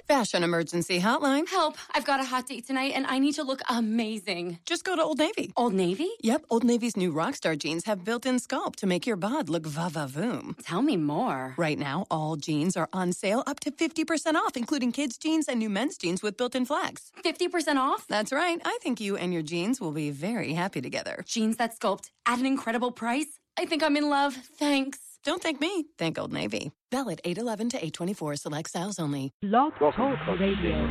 Fashion Emergency Hotline. Help. I've got a hot date tonight, and I need to look amazing. Just go to Old Navy. Old Navy? Yep, Old Navy's new Rockstar jeans have built-in sculpt to make your bod look va-va-voom. Tell me more. Right now, all jeans are on sale up to 50% off, including kids' jeans and new men's jeans with built-in flex. 50% off? That's right. I think you and your jeans will be very happy together. Jeans that sculpt at an incredible price? I think I'm in love. Thanks. Don't thank me. Thank Old Navy. Valid 8/11 to 8/24. Select styles only. Blog Talk Radio.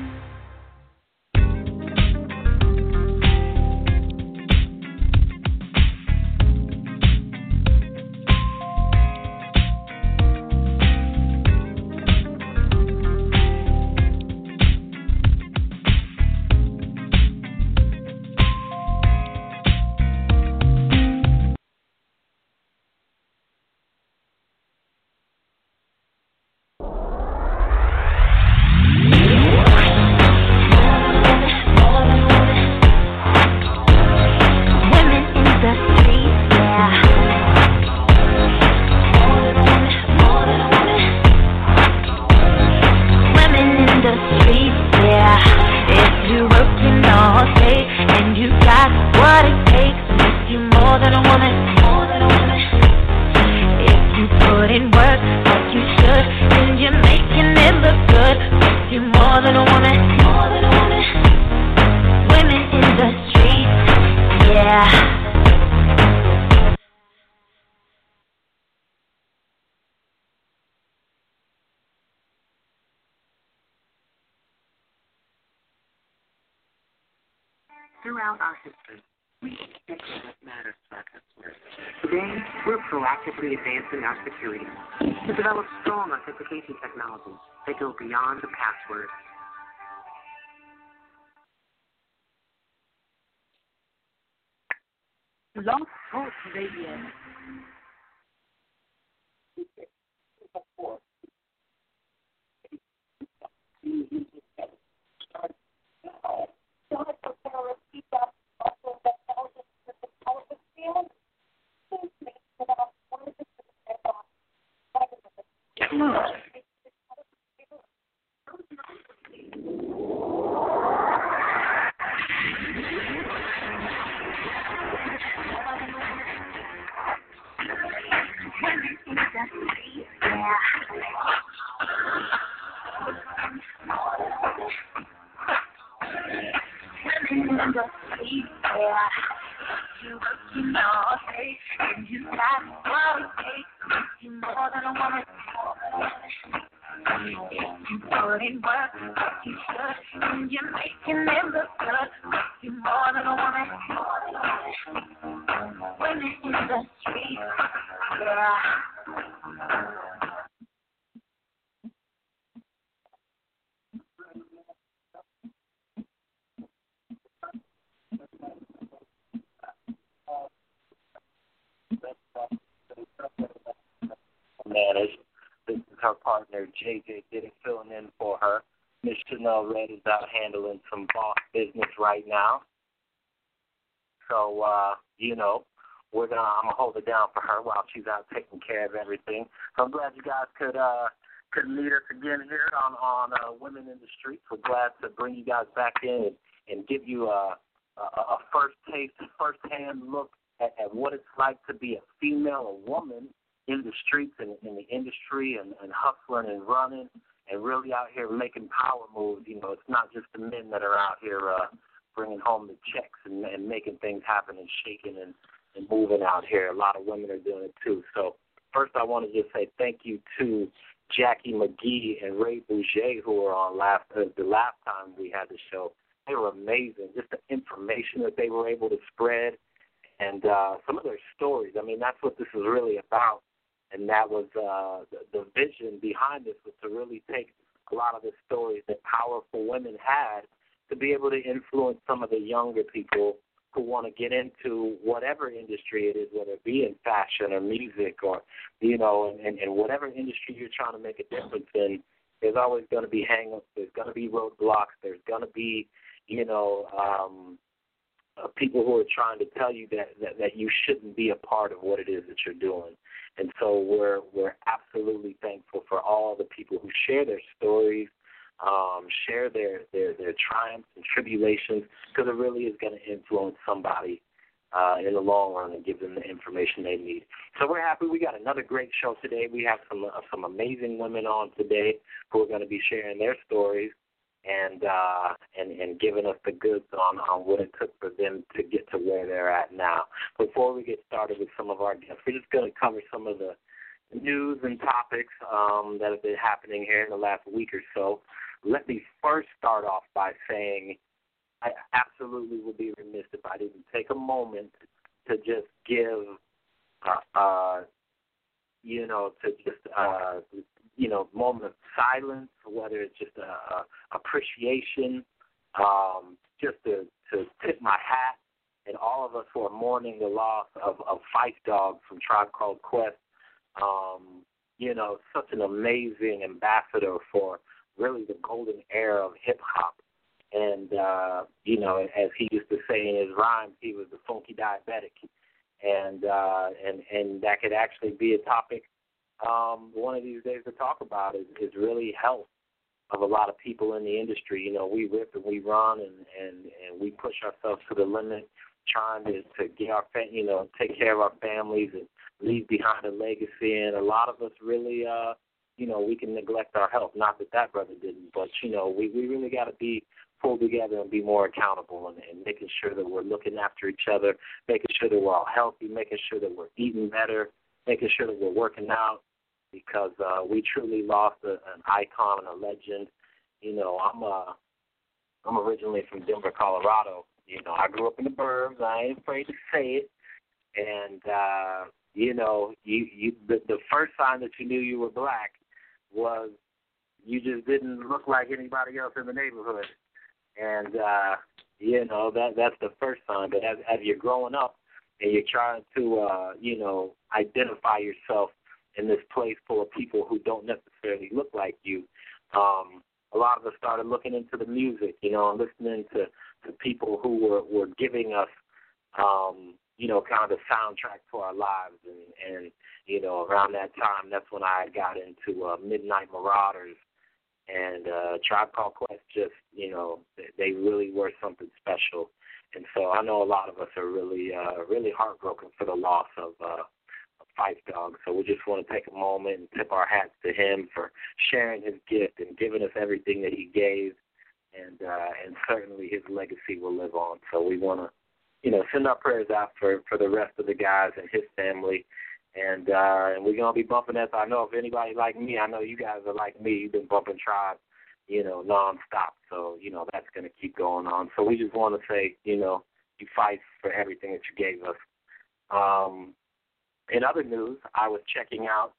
Throughout our history, we expect what matters to our customers. Today, we're proactively advancing our security to develop strong authentication technologies that go beyond the password. Blog Talk Radio. This is her partner, JJ Diddy, filling in for her. Miss Chanel Red is out handling some boss business right now. So, I'm going to hold it down for her while she's out taking care of everything. So I'm glad you guys could meet us again here on Women in the Streets. We're glad to bring you guys back in and give you a first-hand look at what it's like to be a female, a woman, in the streets and in the industry and hustling and running and really out here making power moves. It's not just the men that are out here bringing home the checks and making things happen and shaking and moving out here. A lot of women are doing it too. So first I want to just say thank you to Jackie McGee and Ray Bouger, who were on the last time we had the show. They were amazing. Just the information that they were able to spread and some of their stories. I mean, that's what this is really about. And that was the vision behind this, was to really take a lot of the stories that powerful women had to be able to influence some of the younger people who want to get into whatever industry it is, whether it be in fashion or music or, and whatever industry you're trying to make a difference in. There's always going to be hang-ups. There's going to be roadblocks. There's going to be, people who are trying to tell you that you shouldn't be a part of what it is that you're doing. And so we're absolutely thankful for all the people who share their stories, share their triumphs and tribulations, because it really is going to influence somebody in the long run and give them the information they need. So we're happy. We got another great show today. We have some amazing women on today who are going to be sharing their stories and giving us the goods on what it took for them to get to where they're at now. Before we get started with some of our guests, we're just going to cover some of the news and topics that have been happening here in the last week or so. Let me first start off by saying I absolutely would be remiss if I didn't take a moment to just give, moment of silence, whether it's just appreciation, just to tip my hat, and all of us who are mourning the loss of Phife Dawg from Tribe Called Quest. Such an amazing ambassador for really the golden era of hip-hop. And, as he used to say in his rhymes, he was the funky diabetic. And that could actually be a topic one of these days to talk about is really health of a lot of people in the industry. We rip and we run and we push ourselves to the limit, trying to get our take care of our families and leave behind a legacy. And a lot of us really, we can neglect our health. Not that brother didn't, but, we really got to be pulled together and be more accountable and making sure that we're looking after each other, making sure that we're all healthy, making sure that we're eating better, making sure that we're working out, because we truly lost an icon and a legend. I'm originally from Denver, Colorado. I grew up in the burbs. I ain't afraid to say it. And, the first sign that you knew you were black was you just didn't look like anybody else in the neighborhood. And, that's the first sign. But as you're growing up and you're trying to, identify yourself in this place full of people who don't necessarily look like you, a lot of us started looking into the music, and listening to people who were giving us, kind of the soundtrack to our lives. And around that time, that's when I got into Midnight Marauders and Tribe Called Quest. Just, they really were something special. And so I know a lot of us are really, really heartbroken for the loss of Phife Dawg. So we just want to take a moment and tip our hats to him for sharing his gift and giving us everything that he gave. And certainly his legacy will live on. So we want to, send our prayers out for the rest of the guys and his family. And we're going to be bumping that. I know if anybody like me, I know you guys are like me. You've been bumping Tribe, nonstop. So, that's going to keep going on. So we just want to say, you fight for everything that you gave us. In other news, I was checking out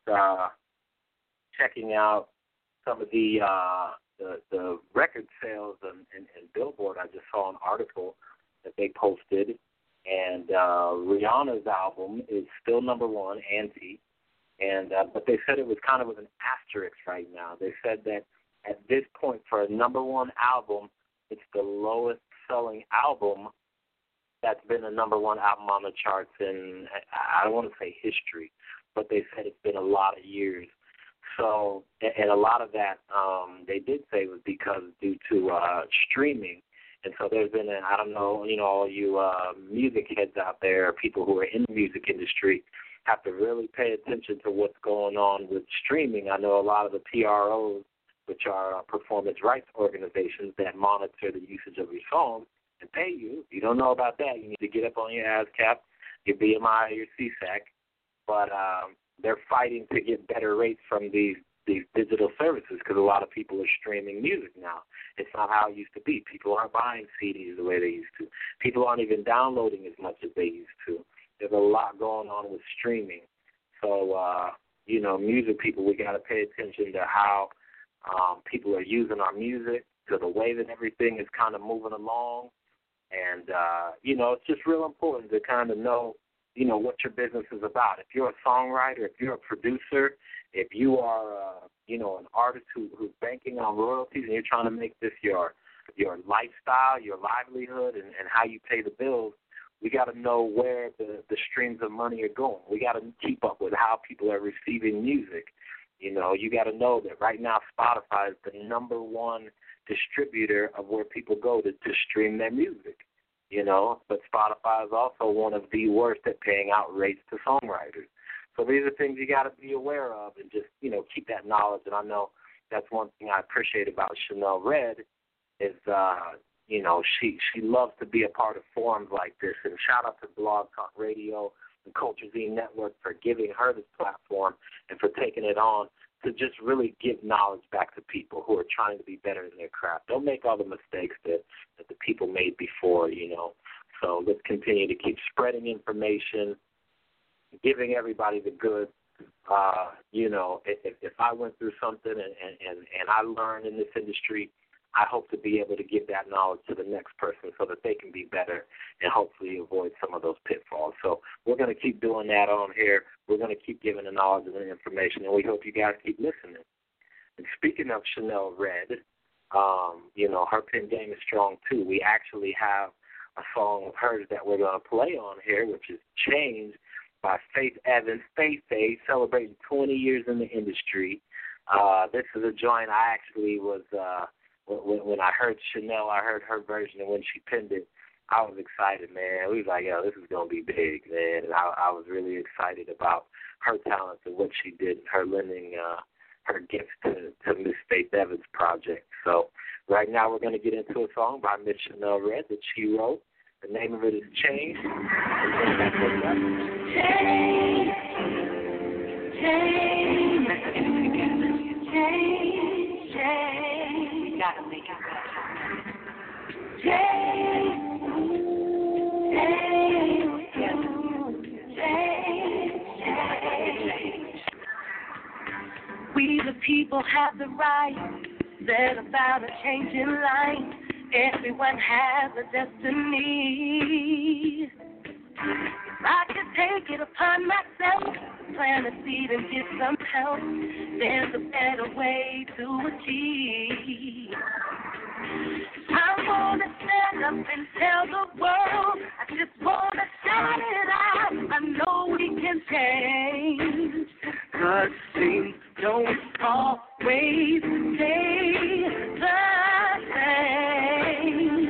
some of the record sales and Billboard. I just saw an article that they posted, and Rihanna's album is still number one, Anti, and but they said it was kind of with an asterisk right now. They said that at this point for a number one album, it's the lowest selling album that's been a number one album on the charts in, I don't want to say history, but they said it's been a lot of years. So, and a lot of that they did say was because due to streaming. And so there's been, I don't know, all you music heads out there, people who are in the music industry, have to really pay attention to what's going on with streaming. I know a lot of the PROs, which are performance rights organizations that monitor the usage of your songs and pay you. If you don't know about that, you need to get up on your ASCAP, your BMI, your CSAC. But they're fighting to get better rates from these digital services because a lot of people are streaming music now. It's not how it used to be. People aren't buying CDs the way they used to. People aren't even downloading as much as they used to. There's a lot going on with streaming. So, music people, we got to pay attention to how people are using our music, to the way that everything is kind of moving along. And, it's just real important to kind of know, what your business is about. If you're a songwriter, if you're a producer, if you are, an artist who's banking on royalties and you're trying to make this your lifestyle, your livelihood, and how you pay the bills, we got to know where the streams of money are going. We got to keep up with how people are receiving music. You know, you got to know that right now Spotify is the number one distributor of where people go to stream their music, you know. But Spotify is also one of the worst at paying out rates to songwriters. So these are things you got to be aware of and just, you know, keep that knowledge. And I know that's one thing I appreciate about Chanel Red is, you know, she loves to be a part of forums like this. And shout out to Blog Talk Radio and Culture Z Network for giving her this platform and for taking it on to just really give knowledge back to people who are trying to be better in their craft. Don't make all the mistakes that the people made before, you know. So let's continue to keep spreading information, giving everybody the good. You know, if I went through something and I learned in this industry, I hope to be able to give that knowledge to the next person so that they can be better and hopefully avoid some of those pitfalls. So we're going to keep doing that on here. We're going to keep giving the knowledge and the information, and we hope you guys keep listening. And speaking of Chanel Red, you know, her pen game is strong too. We actually have a song of hers that we're going to play on here, which is Change by Faith Evans. Faith celebrating 20 years in the industry. This is a joint I actually was... When I heard Chanel, I heard her version, and when she penned it, I was excited, man. We was like, yo, this is going to be big, man. And I was really excited about her talents and what she did, her lending her gifts to Miss Faith Evans' project. So right now we're going to get into a song by Miss Chanel Red that she wrote. The name of it is Change. You gotta make it We the people have the right, set about a change in life. Everyone has a destiny. I can take it upon myself, plant a seed and get some help. There's a better way to achieve. I wanna stand up and tell the world, I just wanna shout it out. I know we can change, 'cause things don't always stay the same.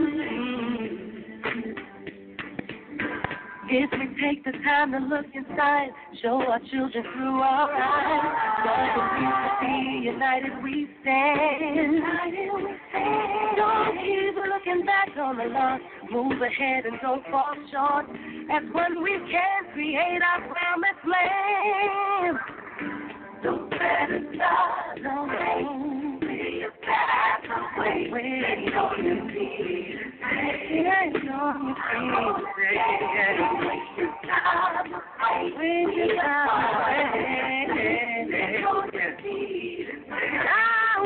If we take the time to look inside, show our children through our eyes, brother, we will be united we stand. Don't keep looking back on the lost, move ahead and don't fall short. As one we can create our promised land. Don't let it stop, don't be a path away. Wait on your feet, wait on your feet. Waste your time away, waste your time away. Wait on your feet. I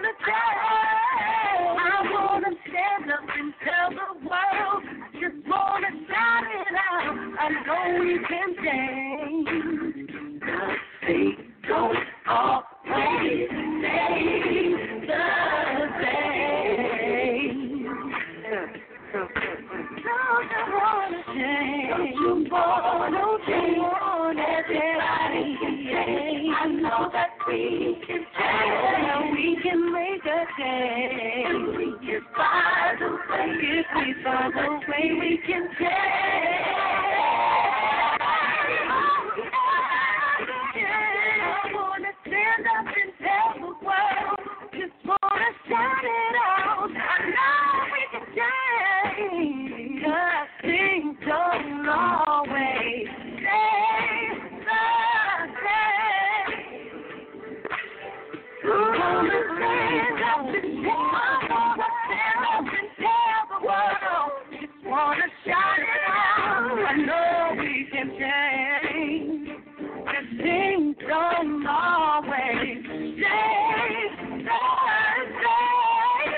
wanna stand up and tell the world. I just wanna shout it out. I know we can change. They don't always stay the same. Don't wanna change. Don't wanna change. Everybody can change. I know that we can change. We can make a change. We can find a way. If we find a way, we can change. Stand up and tell the world, just wanna shout it out. I know we can change, 'cause things don't always stay the same. Stand up and tell the world, just wanna shout it out. I know we can change. Things don't always stay the same.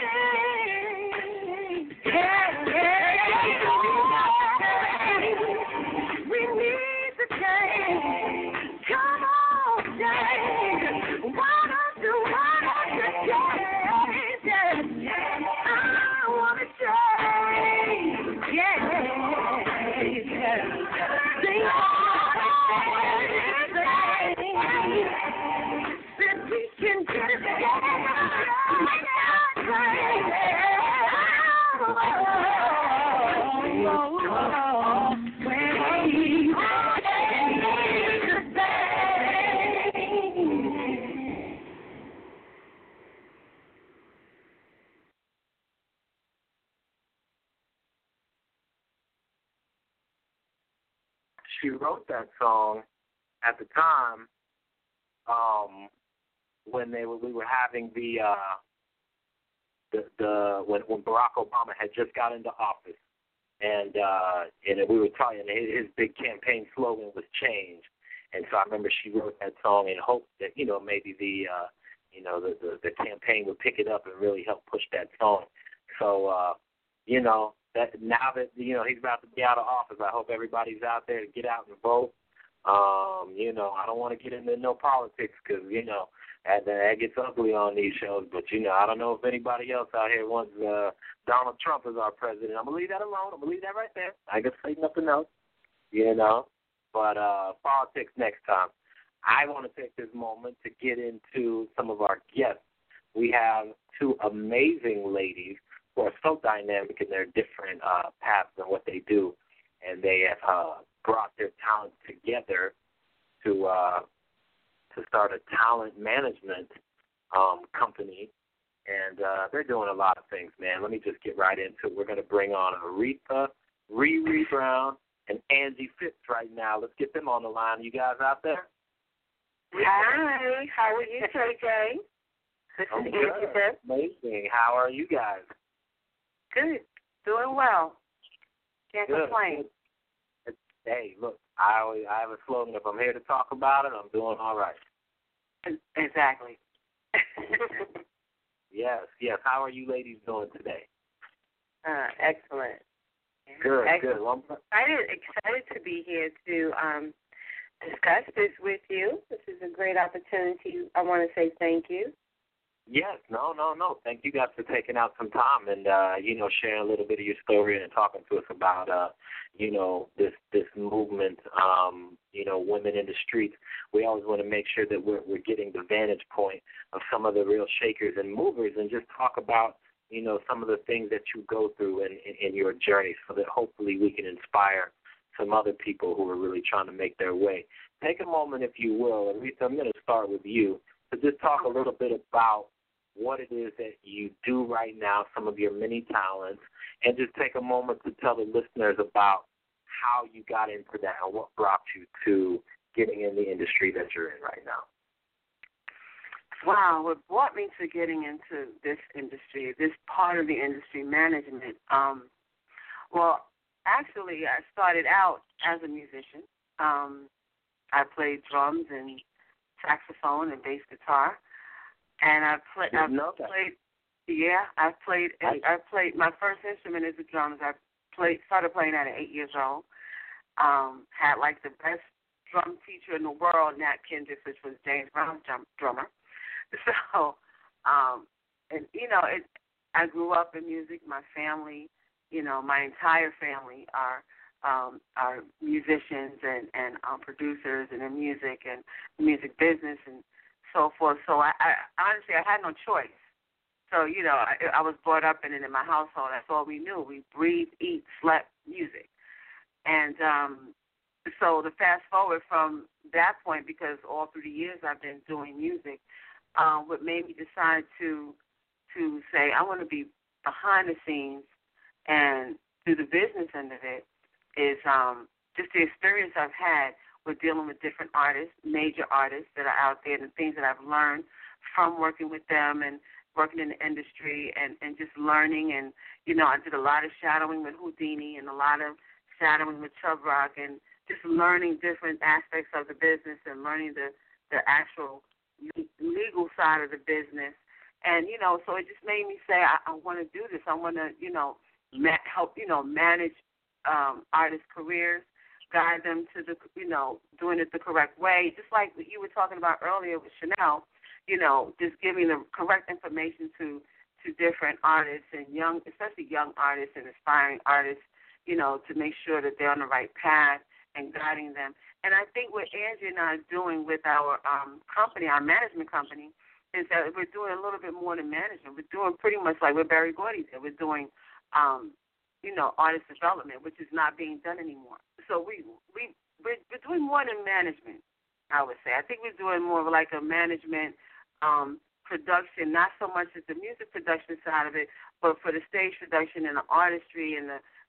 she wrote that song at the time when we were having when Barack Obama had just got into office, and we were talking. His big campaign slogan was change, and so I remember she wrote that song in hopes that maybe the campaign would pick it up and really help push that song. So that now that he's about to be out of office, I hope everybody's out there to get out and vote. I don't want to get into no politics because that gets ugly on these shows. But I don't know if anybody else out here wants Donald Trump as our president. I'm gonna leave that alone. I'm gonna leave that right there. I can say nothing else. But politics next time. I want to take this moment to get into some of our guests. We have two amazing ladies who are so dynamic in their different paths and what they do, and they have brought their talents together to start a talent management company, and they're doing a lot of things, man. Let me just get right into it. We're going to bring on Aretha, Riri Brown, and Angie Phipps right now. Let's get them on the line. You guys out there? Hi, how are you, JJ? This is Angie Phipps. Amazing. How are you guys? Good. Doing well. Can't complain. Hey, look, I have a slogan. If I'm here to talk about it, I'm doing all right. Exactly. Yes. How are you ladies doing today? Excellent. Good. Well, excited to be here to discuss this with you. This is a great opportunity. I want to say thank you. Yes, no. Thank you guys for taking out some time and sharing a little bit of your story and talking to us about this movement. Women in the streets. We always want to make sure that we're getting the vantage point of some of the real shakers and movers, and just talk about some of the things that you go through in your journey, so that hopefully we can inspire some other people who are really trying to make their way. Take a moment, if you will, Aretha, I'm going to start with you, to just talk a little bit about what it is that you do right now, some of your many talents, and just take a moment to tell the listeners about how you got into that and what brought you to getting in the industry that you're in right now. Wow, what brought me to getting into this industry, this part of the industry, management? Well, actually, I started out as a musician. I played drums and saxophone and bass guitar. And I played. My first instrument is the drums. Started playing at 8 years old. Had like the best drum teacher in the world, Nat Kendrick, which was James Brown's drummer. So, I grew up in music. My family, my entire family are musicians and producers and in music and music business and so forth. So I honestly, I had no choice. So, I was brought up in my household. That's all we knew. We breathed, eat, slept music. And so to fast forward from that point, because all through the years I've been doing music, what made me decide to say I want to be behind the scenes and do the business end of it is just the experience I've had with dealing with different artists, major artists that are out there, and the things that I've learned from working with them and working in the industry and just learning. And, I did a lot of shadowing with Houdini and a lot of shadowing with Chubb Rock and just learning different aspects of the business and learning the actual legal side of the business. And, so it just made me say I want to do this. I want to, help, manage artists' careers, guide them to the, doing it the correct way. Just like what you were talking about earlier with Chanel, just giving the correct information to different artists and especially young artists and aspiring artists, to make sure that they're on the right path and guiding them. And I think what Angie and I are doing with our company, our management company, is that we're doing a little bit more than management. We're doing pretty much like what Barry Gordy did. We're doing, artist development, which is not being done anymore. So we're doing more than management, I would say. I think we're doing more of like a management production, not so much as the music production side of it, but for the stage production and the artistry and the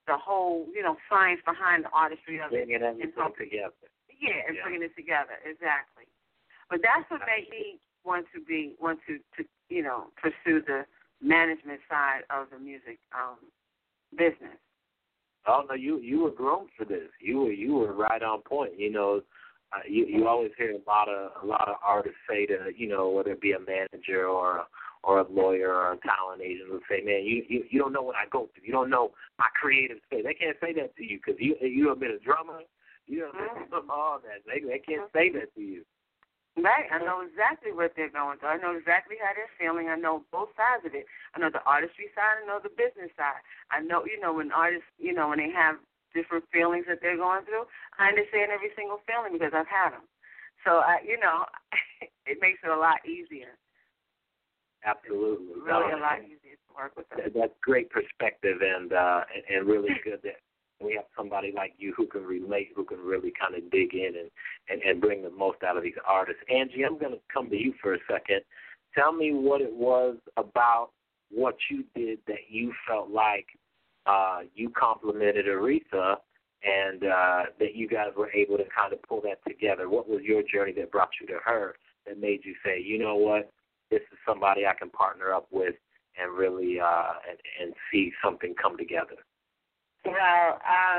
the whole, science behind the artistry of bringing it. everything together. Yeah, and bringing it together, exactly. But that's what made me want to pursue the management side of the music business. Oh no, you were grown for this. You were right on point. You always hear a lot of artists say to whether it be a manager or a lawyer or a talent agent who say, man, you don't know what I go through. You don't know my creative space. They can't say that to you because you have been a drummer. You have been all that. They can't say that to you. Right. I know exactly what they're going through. I know exactly how they're feeling. I know both sides of it. I know the artistry side. I know the business side. I know, when artists, when they have different feelings that they're going through, I understand every single feeling because I've had them. So, it makes it a lot easier. Absolutely. Really a lot easier to work with them. That's great perspective and really good that we have somebody like you who can relate, who can really kind of dig in and bring the most out of these artists. Angie, I'm going to come to you for a second. Tell me what it was about what you did that you felt like you complimented Aretha and that you guys were able to kind of pull that together. What was your journey that brought you to her that made you say, you know what, this is somebody I can partner up with and really and see something come together? Well,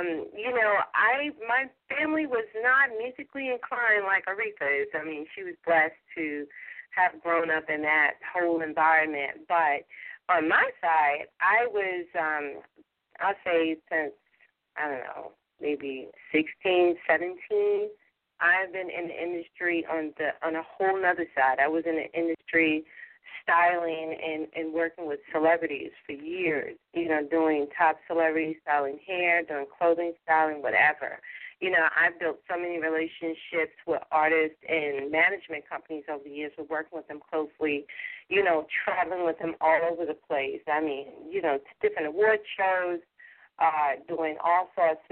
my family was not musically inclined like Aretha is. I mean, she was blessed to have grown up in that whole environment. But on my side, I was, I'll say since, maybe 16, 17, I've been in the industry on a whole nother side. I was in the industry styling and working with celebrities for years, doing top celebrities, styling hair, doing clothing styling, whatever. I've built so many relationships with artists and management companies over the years. We're working with them closely, traveling with them all over the place. I mean, different award shows, doing all sorts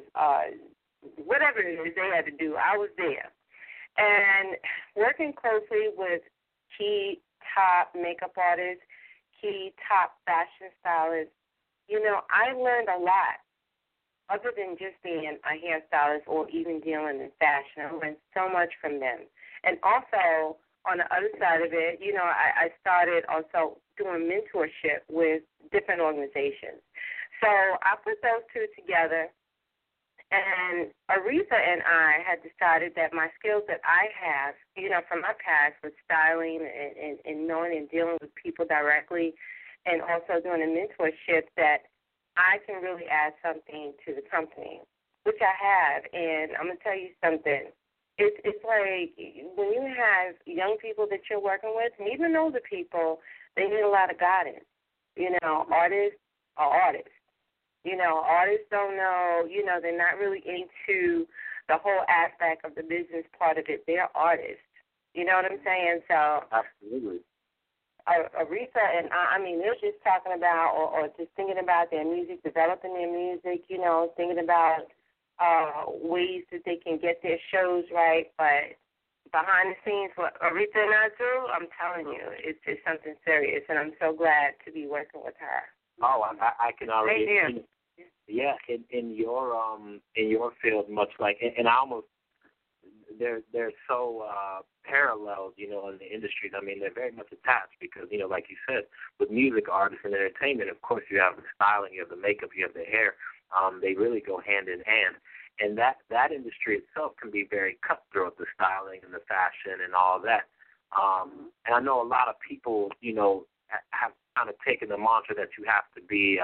of whatever it is they had to do. I was there. And working closely with key top makeup artists, key top fashion stylists, I learned a lot other than just being a hairstylist or even dealing in fashion. I learned so much from them. And also, on the other side of it, I started also doing mentorship with different organizations. So I put those two together. And Aretha and I had decided that my skills that I have, from my past with styling and knowing and dealing with people directly and also doing a mentorship, that I can really add something to the company, which I have. And I'm going to tell you something. It's like when you have young people that you're working with, and even older people, they need a lot of guidance. Artists are artists. Artists don't know, they're not really into the whole aspect of the business part of it. They're artists. You know what I'm saying? So absolutely. Aretha and they're just talking about or just thinking about their music, developing their music, thinking about ways that they can get their shows right. But behind the scenes, what Aretha and I do, I'm telling you, it's something serious, and I'm so glad to be working with her. Oh, I can already see. Yeah, in your field, much like, and I almost they're so parallel, in the industries. I mean, they're very much attached because, like you said, with music, artists, and entertainment, of course, you have the styling, you have the makeup, you have the hair. They really go hand in hand, and that industry itself can be very cutthroat, the styling and the fashion and all that. And I know a lot of people, have kind of taken the mantra that you have to be,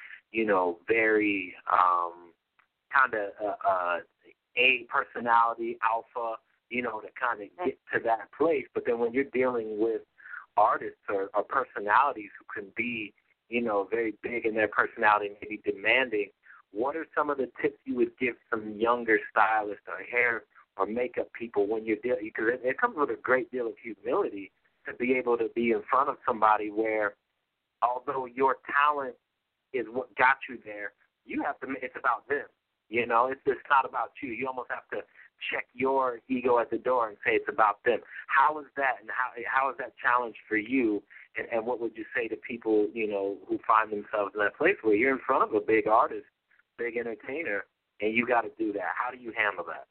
very kind of a personality, alpha, to kind of get to that place. But then when you're dealing with artists or personalities who can be, very big in their personality, maybe demanding, what are some of the tips you would give some younger stylists or hair or makeup people when you're dealing? Because it comes with a great deal of humility to be able to be in front of somebody where, although your talent is what got you there, you have to. It's about them. It's not about you. You almost have to check your ego at the door and say it's about them. How is that, and how is that challenge for you? And what would you say to people, who find themselves in that place where you're in front of a big artist, big entertainer, and you got to do that. How do you handle that?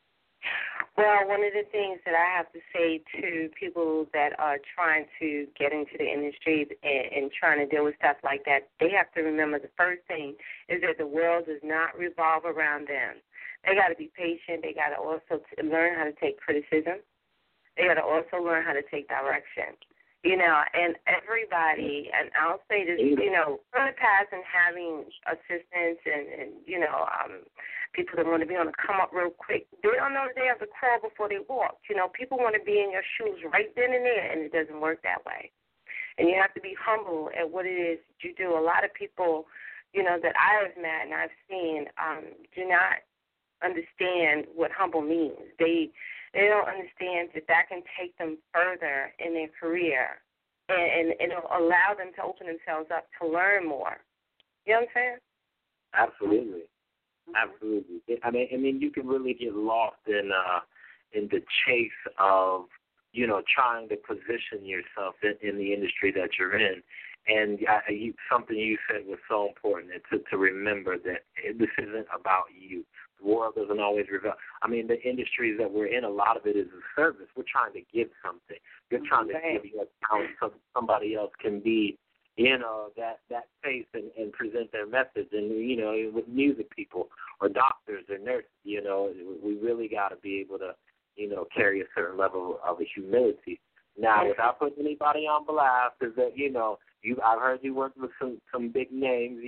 Well, one of the things that I have to say to people that are trying to get into the industry and trying to deal with stuff like that, they have to remember the first thing is that the world does not revolve around them. They got to be patient. They got to also learn how to take criticism. They got to also learn how to take direction. And everybody, and I'll say this, from the past and having assistants and people that want to be on the come up real quick, they don't know that they have to crawl before they walk. People want to be in your shoes right then and there, and it doesn't work that way. And you have to be humble at what it is that you do. A lot of people, that I have met and I've seen do not understand what humble means. They don't understand that can take them further in their career and it'll allow them to open themselves up to learn more. You know what I'm saying? Absolutely. Absolutely. I mean, you can really get lost in the chase of, trying to position yourself in the industry that you're in. And something you said was so important to remember that this isn't about you. The world doesn't always reveal. I mean, the industries that we're in, a lot of it is a service. We're trying to give something. You're trying to give your talent so somebody else can be, that face and present their message. And, with music people or doctors or nurses, we really got to be able to, carry a certain level of humility. Now, without putting anybody on blast, is that, I've heard you work with some big names,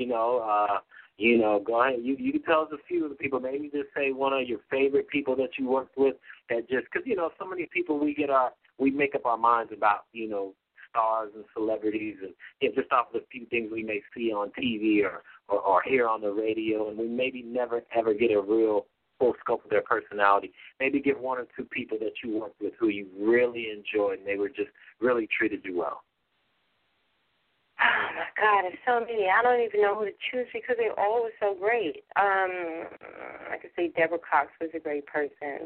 go ahead. You can tell us a few of the people. Maybe just say one of your favorite people that you worked with that just, because, so many people we make up our minds about, stars and celebrities and just off of the few things we may see on TV or hear on the radio, and we maybe never, ever get a real full scope of their personality. Maybe give one or two people that you worked with who you really enjoyed and they were just really treated you well. Oh, my God, there's so many. I don't even know who to choose because they all were so great. I could say Deborah Cox was a great person.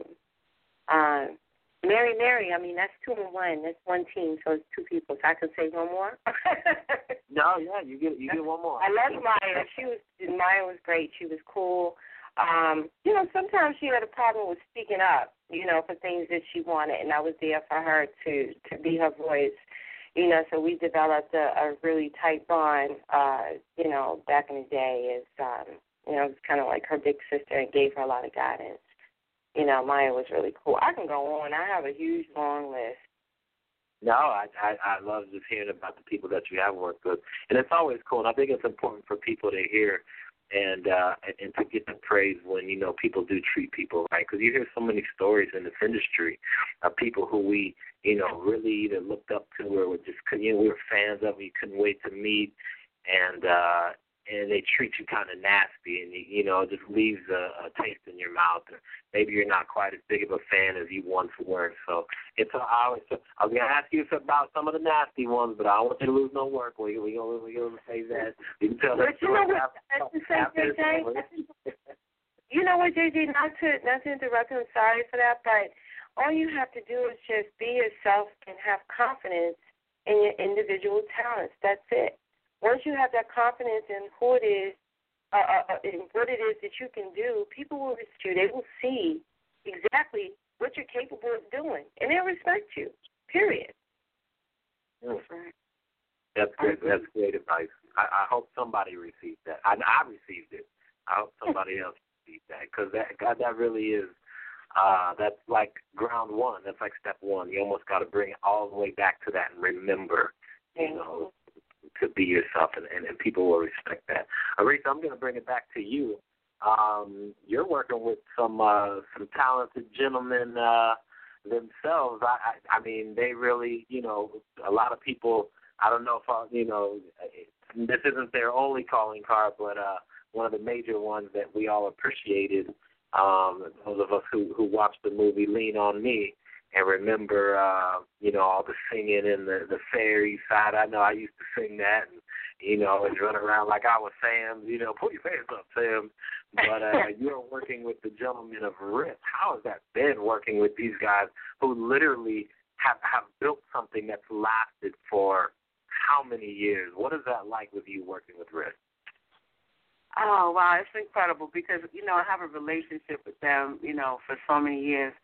Mary, I mean, that's 2 in 1. That's one team, so it's 2 people. So I can say one more? No, yeah, you get one more. I love Maya. Maya was great. She was cool. Sometimes she had a problem with speaking up, for things that she wanted, and I was there for her to be her voice. So we developed a really tight bond, back in the day. It was kind of like her big sister and gave her a lot of guidance. Maya was really cool. I can go on. I have a huge, long list. No, I love just hearing about the people that you have worked with. And it's always cool, and I think it's important for people to hear and to get the praise when, people do treat people right. Because you hear so many stories in this industry of people who we, really either looked up to or were just, we were fans of, you couldn't wait to meet, and they treat you kind of nasty, and, it just leaves a taste in your mouth. Or maybe you're not quite as big of a fan as you once were. So I was going to ask you about some of the nasty ones, but I don't want you to lose no work. We're going to say that. You can tell that story after. You know what, JJ, not to interrupt you, I'm sorry for that, but all you have to do is just be yourself and have confidence in your individual talents. That's it. Once you have that confidence in who it is, in what it is that you can do, people will respect you. They will see exactly what you're capable of doing, and they'll respect you, period. That's good. That's great advice. I hope somebody received that. I received it. I hope somebody else received that, because that really is, that's like ground one. That's like step one. You almost got to bring it all the way back to that and remember, to be yourself, and people will respect that. Aretha, I'm going to bring it back to you. You're working with some talented gentlemen themselves. I mean, they really, a lot of people, I don't know if, this isn't their only calling card, but one of the major ones that we all appreciated, those of us who watched the movie Lean on Me, and remember, all the singing in the fairy side. I know I used to sing that and, and run around like I was Sam, put your hands up, Sam. But you're working with the gentlemen of RIP. How has that been working with these guys who literally have built something that's lasted for how many years? What is that like with you working with RIP? Oh, wow, it's incredible because, I have a relationship with them, for so many years.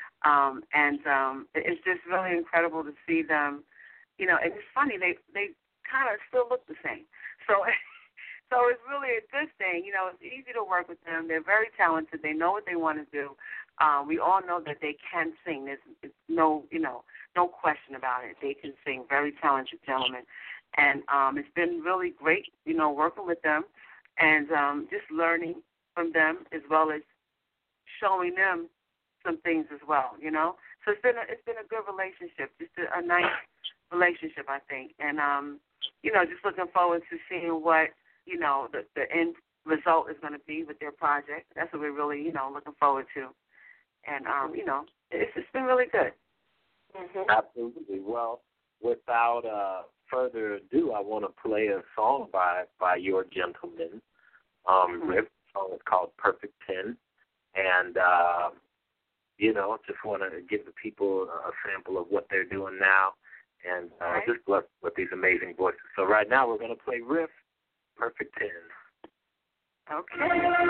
It's just really incredible to see them, and it's funny, they kind of still look the same. So so it's really a good thing. It's easy to work with them. They're very talented. They know what they want to do. We all know that they can sing. There's no question about it. They can sing. Very talented gentlemen. And it's been really great, working with them and just learning from them as well as showing them some things as well, So it's been a good relationship, just a nice relationship, I think. And, just looking forward to seeing what, the end result is going to be with their project. That's what we're really, looking forward to. And, it's been really good. Mm-hmm. Absolutely. Well, without further ado, I want to play a song by your gentleman. Riff. The song is called Perfect 10. And, just want to give the people a sample of what they're doing now and just blessed with these amazing voices. So right now we're going to play Riff, Perfect 10. Okay.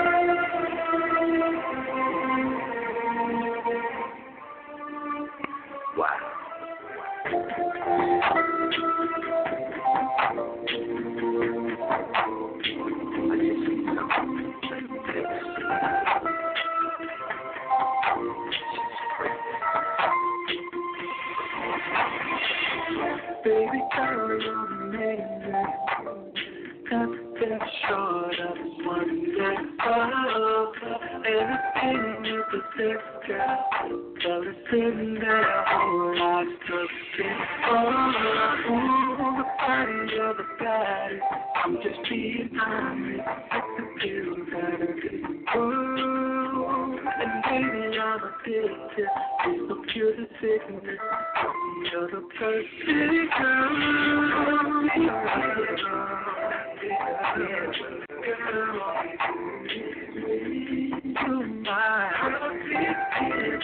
Wow. Baby, girl, you're amazing. Got to get short of one day. Oh, everything you possess, girl. Girl, it's sitting there, whole lot to get. Oh, the body of the body. I'm just being honest. I feel better. Oh, and baby, I'm addicted. It's so pure to sickness. You're the perfect girl. You're my perfect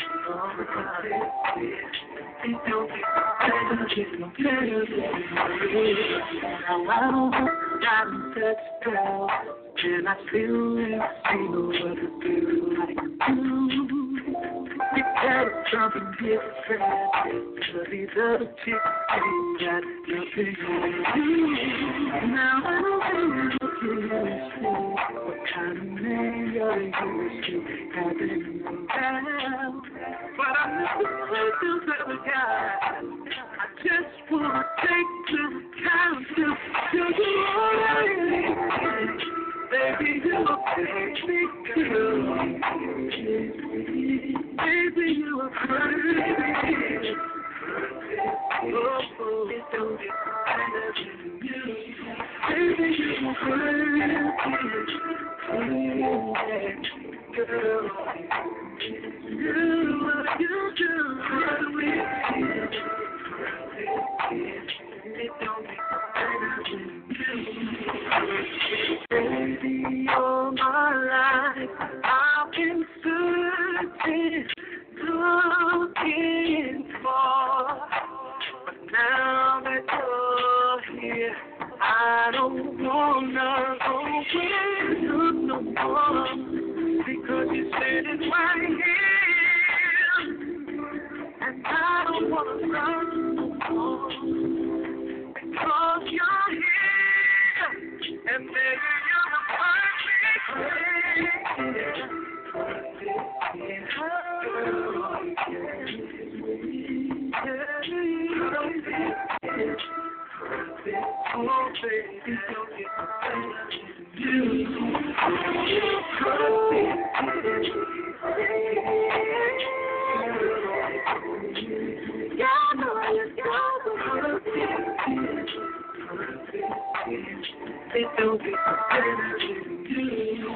it don't get better, it's no better now I don't want to touch girl. Can I feel it? See no other girl like you. You gotta jump and get fat. Cause these other chicks ain't got nothing on you. Now I don't want to see what kind of man you're used to having around. But I never felt this other guy. I just wanna take some time to do all I need. Baby, you take me girl. Baby, you are perfect. Oh, it don't get better than you. Baby, you are perfect. Girl, you do what we feel. It don't get better than you. Baby, all my life I've been searching, looking for. But now that you're here, I don't wanna go with you no more. Because you're sitting right here, and I don't wanna run no more. Because you're here, and baby, you're the perfect thing. Oh, baby, don't get you. Yeah, no, you got the it don't get better than you.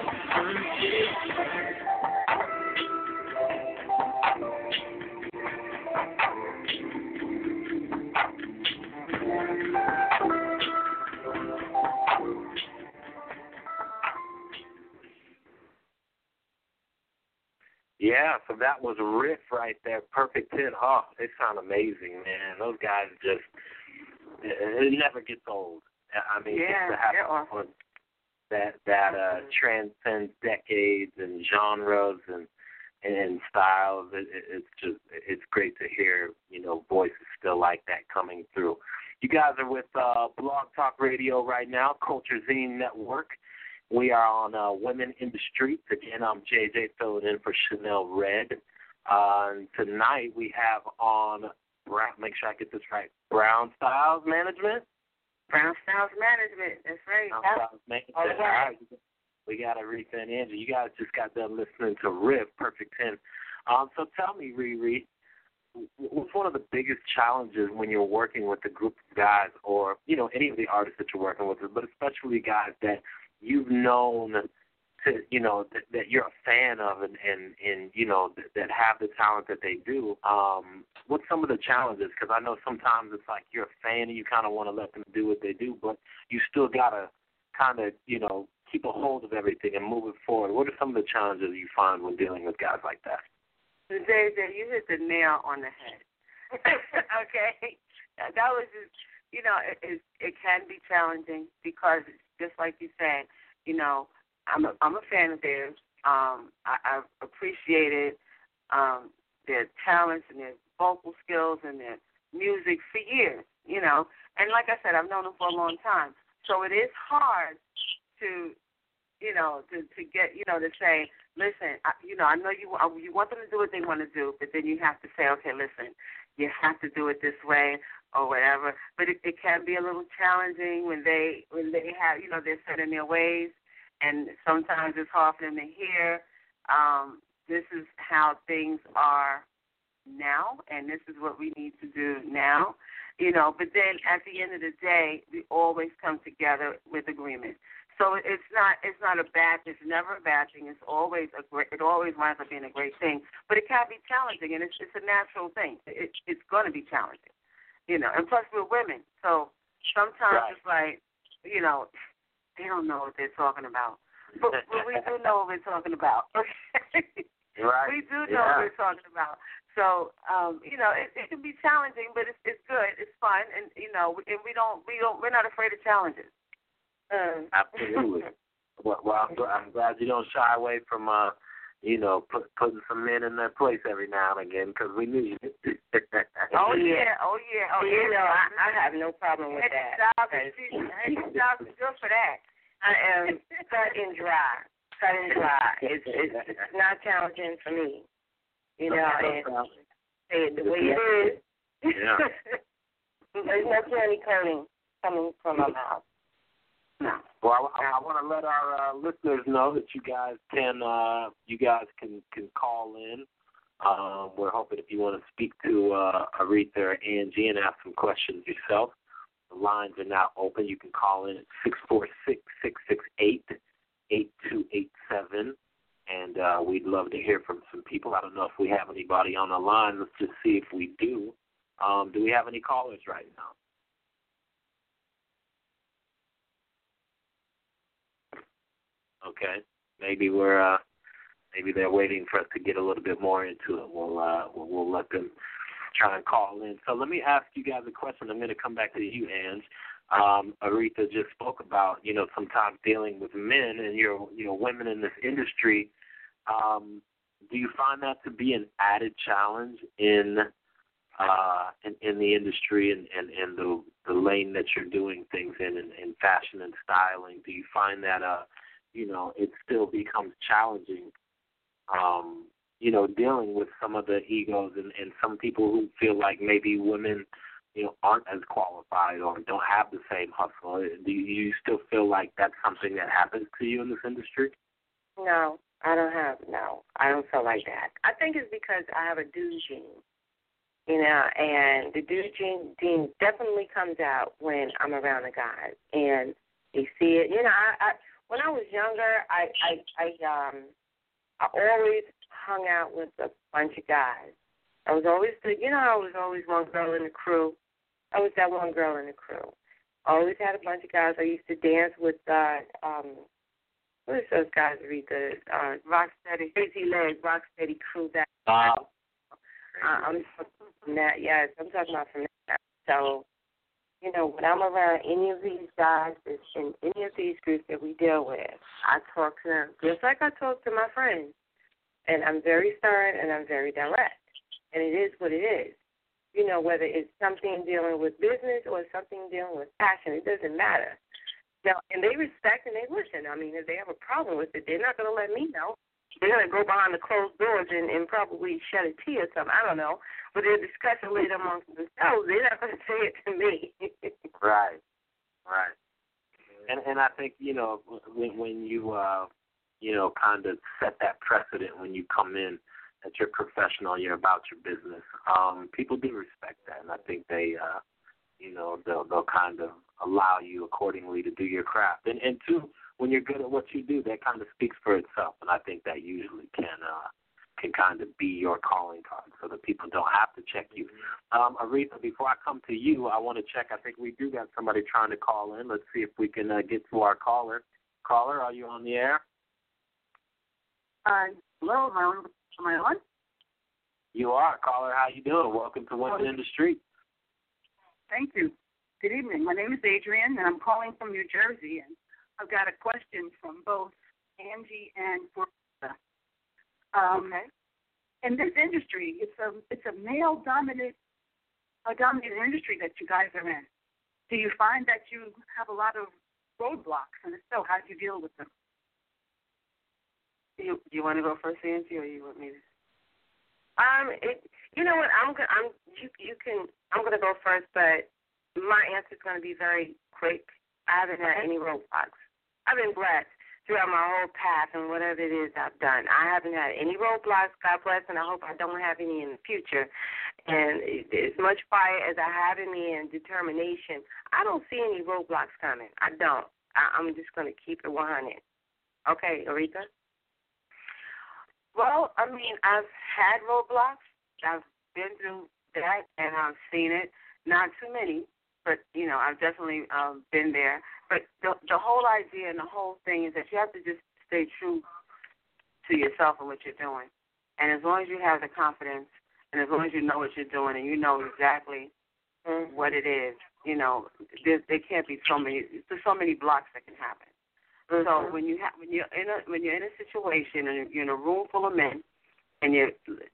Yeah, so that was a riff right there, Perfect 10. Oh, they sound amazing, man. Those guys just, it never gets old. I mean, yeah, just to have fun. that transcends decades and genres and styles. It's great to hear, voices still like that coming through. You guys are with Blog Talk Radio right now, Culture Zine Network. We are on Women in the Streets. Again, I'm JJ filling in for Chanel Red. Tonight we have on, make sure I get this right, Brown Styles Management. Brown Styles Management, that's right. Brown Styles Management. All right. We got Aretha and Angie. You guys just got done listening to Riv, Perfect 10. So tell me, Riri, what's one of the biggest challenges when you're working with a group of guys or, any of the artists that you're working with, but especially guys that you've known to, that you're a fan of and that have the talent that they do? What's some of the challenges? Because I know sometimes it's like you're a fan and you kind of want to let them do what they do, but you still got to kind of, keep a hold of everything and move it forward. What are some of the challenges you find when dealing with guys like that? JJ, you hit the nail on the head. Okay? That was just, it can be challenging because just like you said, I'm a fan of theirs. I've appreciated their talents and their vocal skills and their music for years, And like I said, I've known them for a long time. So it is hard to get, to say, listen, I know you want them to do what they want to do, but then you have to say, okay, listen, you have to do it this way or whatever. But it can be a little challenging when they have, they're set in their ways, and sometimes it's hard for them to hear. This is how things are now, and this is what we need to do now. But then at the end of the day, we always come together with agreement. So it's not it's never a bad thing. It always winds up being a great thing. But it can be challenging, and it's a natural thing. It's going to be challenging, And plus we're women, so sometimes It's like, they don't know what they're talking about. But we do know what we're talking about. Okay? Right. We do know what we're talking about. So, it can be challenging, but it's good. It's fun, and and we're not afraid of challenges. Absolutely. Well, I'm glad you don't shy away from, putting some men in their place every now and again, because we need it. Oh yeah. I have no problem with that. Eddie Styles is good for that. I am cut and dry. It's not challenging for me. And say it the way it is. Yeah. There's no candy coating coming from my mouth. No. Well, I want to let our listeners know that you guys can call in. We're hoping if you want to speak to Aretha or Angie and ask some questions yourself, the lines are now open. You can call in at 646-668-8287, and we'd love to hear from some people. I don't know if we have anybody on the line. Let's just see if we do. Do we have any callers right now? Okay, maybe they're waiting for us to get a little bit more into it. We'll let them try and call in. So let me ask you guys a question. I'm going to come back to you, Ange. Aretha just spoke about sometimes dealing with men and women in this industry. Do you find that to be an added challenge in the industry and the lane that you're doing things in fashion and styling? Do you find that it still becomes challenging, dealing with some of the egos and some people who feel like maybe women, aren't as qualified or don't have the same hustle? Do you still feel like that's something that happens to you in this industry? No, I don't feel like that. I think it's because I have a dude gene, and the dude gene definitely comes out when I'm around the guys, and they see it. When I was younger, I always hung out with a bunch of guys. I was always I was always one girl in the crew. I was that one girl in the crew. Always had a bunch of guys. I used to dance with what is those guys, Aretha? Rocksteady, Crazy Legs, Rocksteady crew. That I'm talking from that. Yes, I'm talking about from that. So, You know, when I'm around any of these guys that's in any of these groups that we deal with, I talk to them just like I talk to my friends. And I'm very stern and I'm very direct. And it is what it is. You know, whether it's something dealing with business or something dealing with passion, it doesn't matter. Now, and they respect and they listen. I mean, if they have a problem with it, they're not going to let me know. They're going to go behind the closed doors and probably shed a tear or something. I don't know. But they're discussing later amongst themselves. They're not going to say it to me. Right. And I think, you know, when you, you know, kind of set that precedent when you come in, that you're professional, you're about your business, people do respect that. And I think they, you know, they'll kind of allow you accordingly to do your craft. And two, when you're good at what you do, that kind of speaks for itself. And I think that usually can kind of be your calling card so that people don't have to check you. Aretha, before I come to you, I want to check. I think we do got somebody trying to call in. Let's see if we can get to our caller. Caller, are you on the air? Hello, am I on? You are. Caller, how you doing? Welcome to Women in the Street. Thank you. Good evening. My name is Adrienne, and I'm calling from New Jersey, and I've got a question from both Angie and Bertha. Okay. In this industry, it's a male-dominated industry that you guys are in. Do you find that you have a lot of roadblocks, and if so, how do you deal with them? Do you want to go first, Angie, or you want me to? You know what? I'm gonna go first, but my answer is gonna be very quick. I haven't had any roadblocks. I've been blessed throughout my whole path and whatever it is I've done. I haven't had any roadblocks. God bless, and I hope I don't have any in the future. And as much fire as I have in me and determination, I don't see any roadblocks coming. I don't. I'm just gonna keep it 100. Okay, Aretha? Well, I mean, I've had roadblocks. I've been through that, and I've seen it. Not too many, but, you know, I've definitely been there. But the whole idea and the whole thing is that you have to just stay true to yourself and what you're doing. And as long as you have the confidence and as long as you know what you're doing and you know exactly what it is, you know, there can't be there's so many blocks that can happen. So when you're in a situation and you're in a room full of men, and you're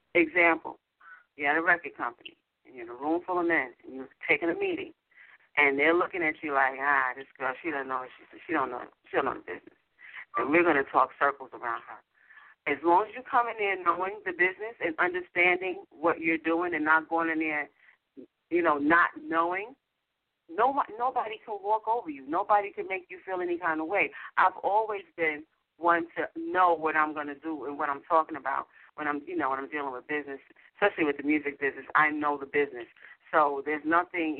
at a record company and you're in a room full of men and you're taking a meeting, and they're looking at you like, this girl, she don't know the business, and we're going to talk circles around her. As long as you're coming in knowing the business and understanding what you're doing and not going in there, you know, not knowing. Nobody can walk over you. Nobody can make you feel any kind of way. I've always been one to know what I'm going to do and what I'm talking about when I'm dealing with business, especially with the music business. I know the business, so there's nothing.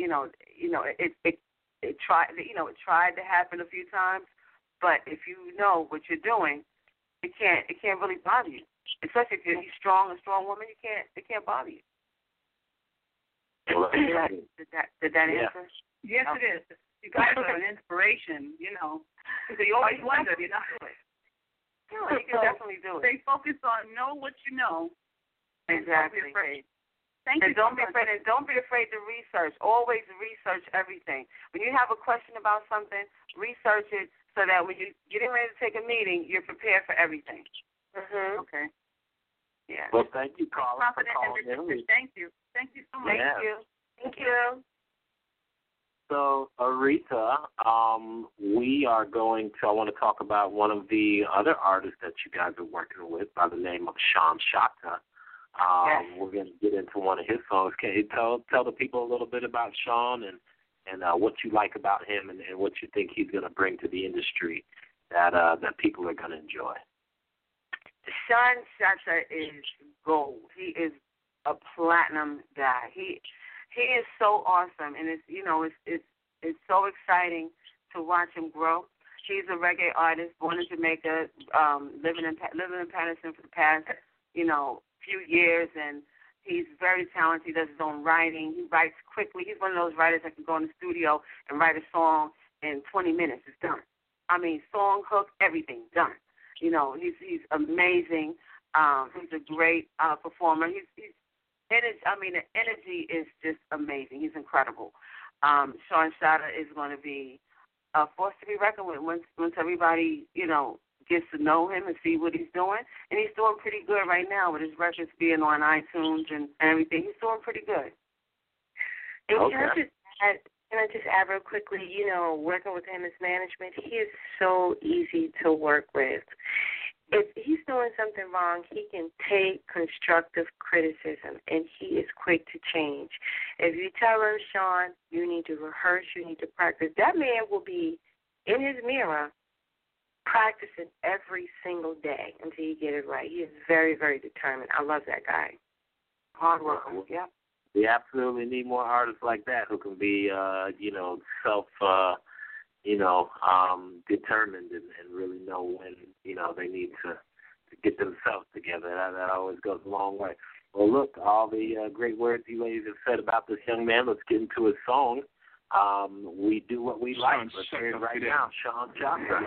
It tried to happen a few times, but if you know what you're doing, it can't really bother you. Especially if you're a strong woman, it can't bother you. Did that answer? Yes, it is. You guys are an inspiration, you know. Because you always wonder, you know. Yeah, you can definitely do it. Stay focused on know what you know. Exactly. Don't be afraid. Thank you. Don't be afraid. And don't be afraid to research. Always research everything. When you have a question about something, research it so that when you're getting ready to take a meeting, you're prepared for everything. Okay. Yeah. Well, thank you, Carla, for calling in. Thank you. Thank you so much. Thank you. So, Aretha, I want to talk about one of the other artists that you guys are working with by the name of Sean Shatta. We're going to get into one of his songs. Can you tell the people a little bit about Sean and what you like about him and what you think he's going to bring to the industry that people are going to enjoy? Sean Shatta is gold. He is a platinum guy. He is so awesome, and it's so exciting to watch him grow. He's a reggae artist, born in Jamaica, living in Patterson for the past, few years, and he's very talented. He does his own writing. He writes quickly. He's one of those writers that can go in the studio and write a song in 20 minutes. It's done. I mean, song, hook, everything done. He's amazing. He's a great performer. The energy is just amazing. He's incredible. Sean Shatter is going to be a force to be reckoned with once everybody, gets to know him and see what he's doing. And he's doing pretty good right now with his records being on iTunes and everything. He's doing pretty good. And Okay. can I just add real quickly, working with him as management, he is so easy to work with. If he's doing something wrong, he can take constructive criticism, and he is quick to change. If you tell him, Sean, you need to rehearse, you need to practice, that man will be in his mirror practicing every single day until you get it right. He is very, very determined. I love that guy. Hard worker, yeah. We absolutely need more artists like that who can be, determined and really know when, they need to get themselves together. That always goes a long way. Well, look, all the great words you ladies have said about this young man. Let's get into his song. We do what we like. Let's hear it right now. Sean Chaka.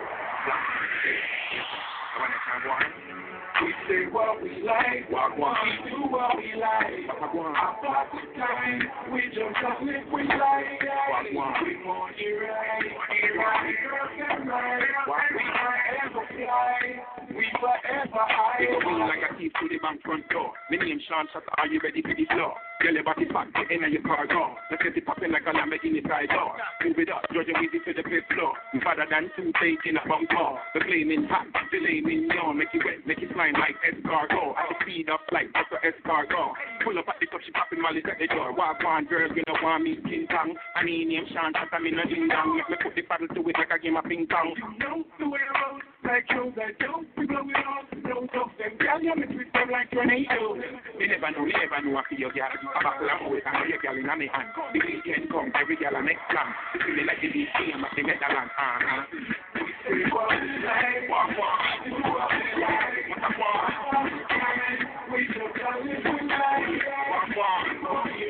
We say what we like, we do what we like. Our party time, we just live we like. We want it right, girls and right. We forever fly, we forever high. They go in like a thief to the bank front door. My name Sean Shatter, are you ready for the floor? Tell your body back, get in your car door. Let's get it popping like a lamb in the side door. Move it up, judging with it to the fifth floor. Better than two taking a bump car. The flaming hot, the flaming neon. Make it wet, make it slime like escargot. At the speed of flight, that's the escargot. Pull up at the top, she popping Molly's at the door. Walk on, girls, you know want me King Kong. I mean, name Sean Shatter, me no ding dong. Make me put the paddle to it like a game of ping pong. Don't do it around like you that don't. We blow it off, don't talk them. Girl, you make me step like tornado. You never know I feel your girl. I'm a clam with and your girl in my hand. The weekend come, every girl I make plan. You feel me like the big game of the Netherlands. We say what we like, what we like, what I want. We just live we like, what we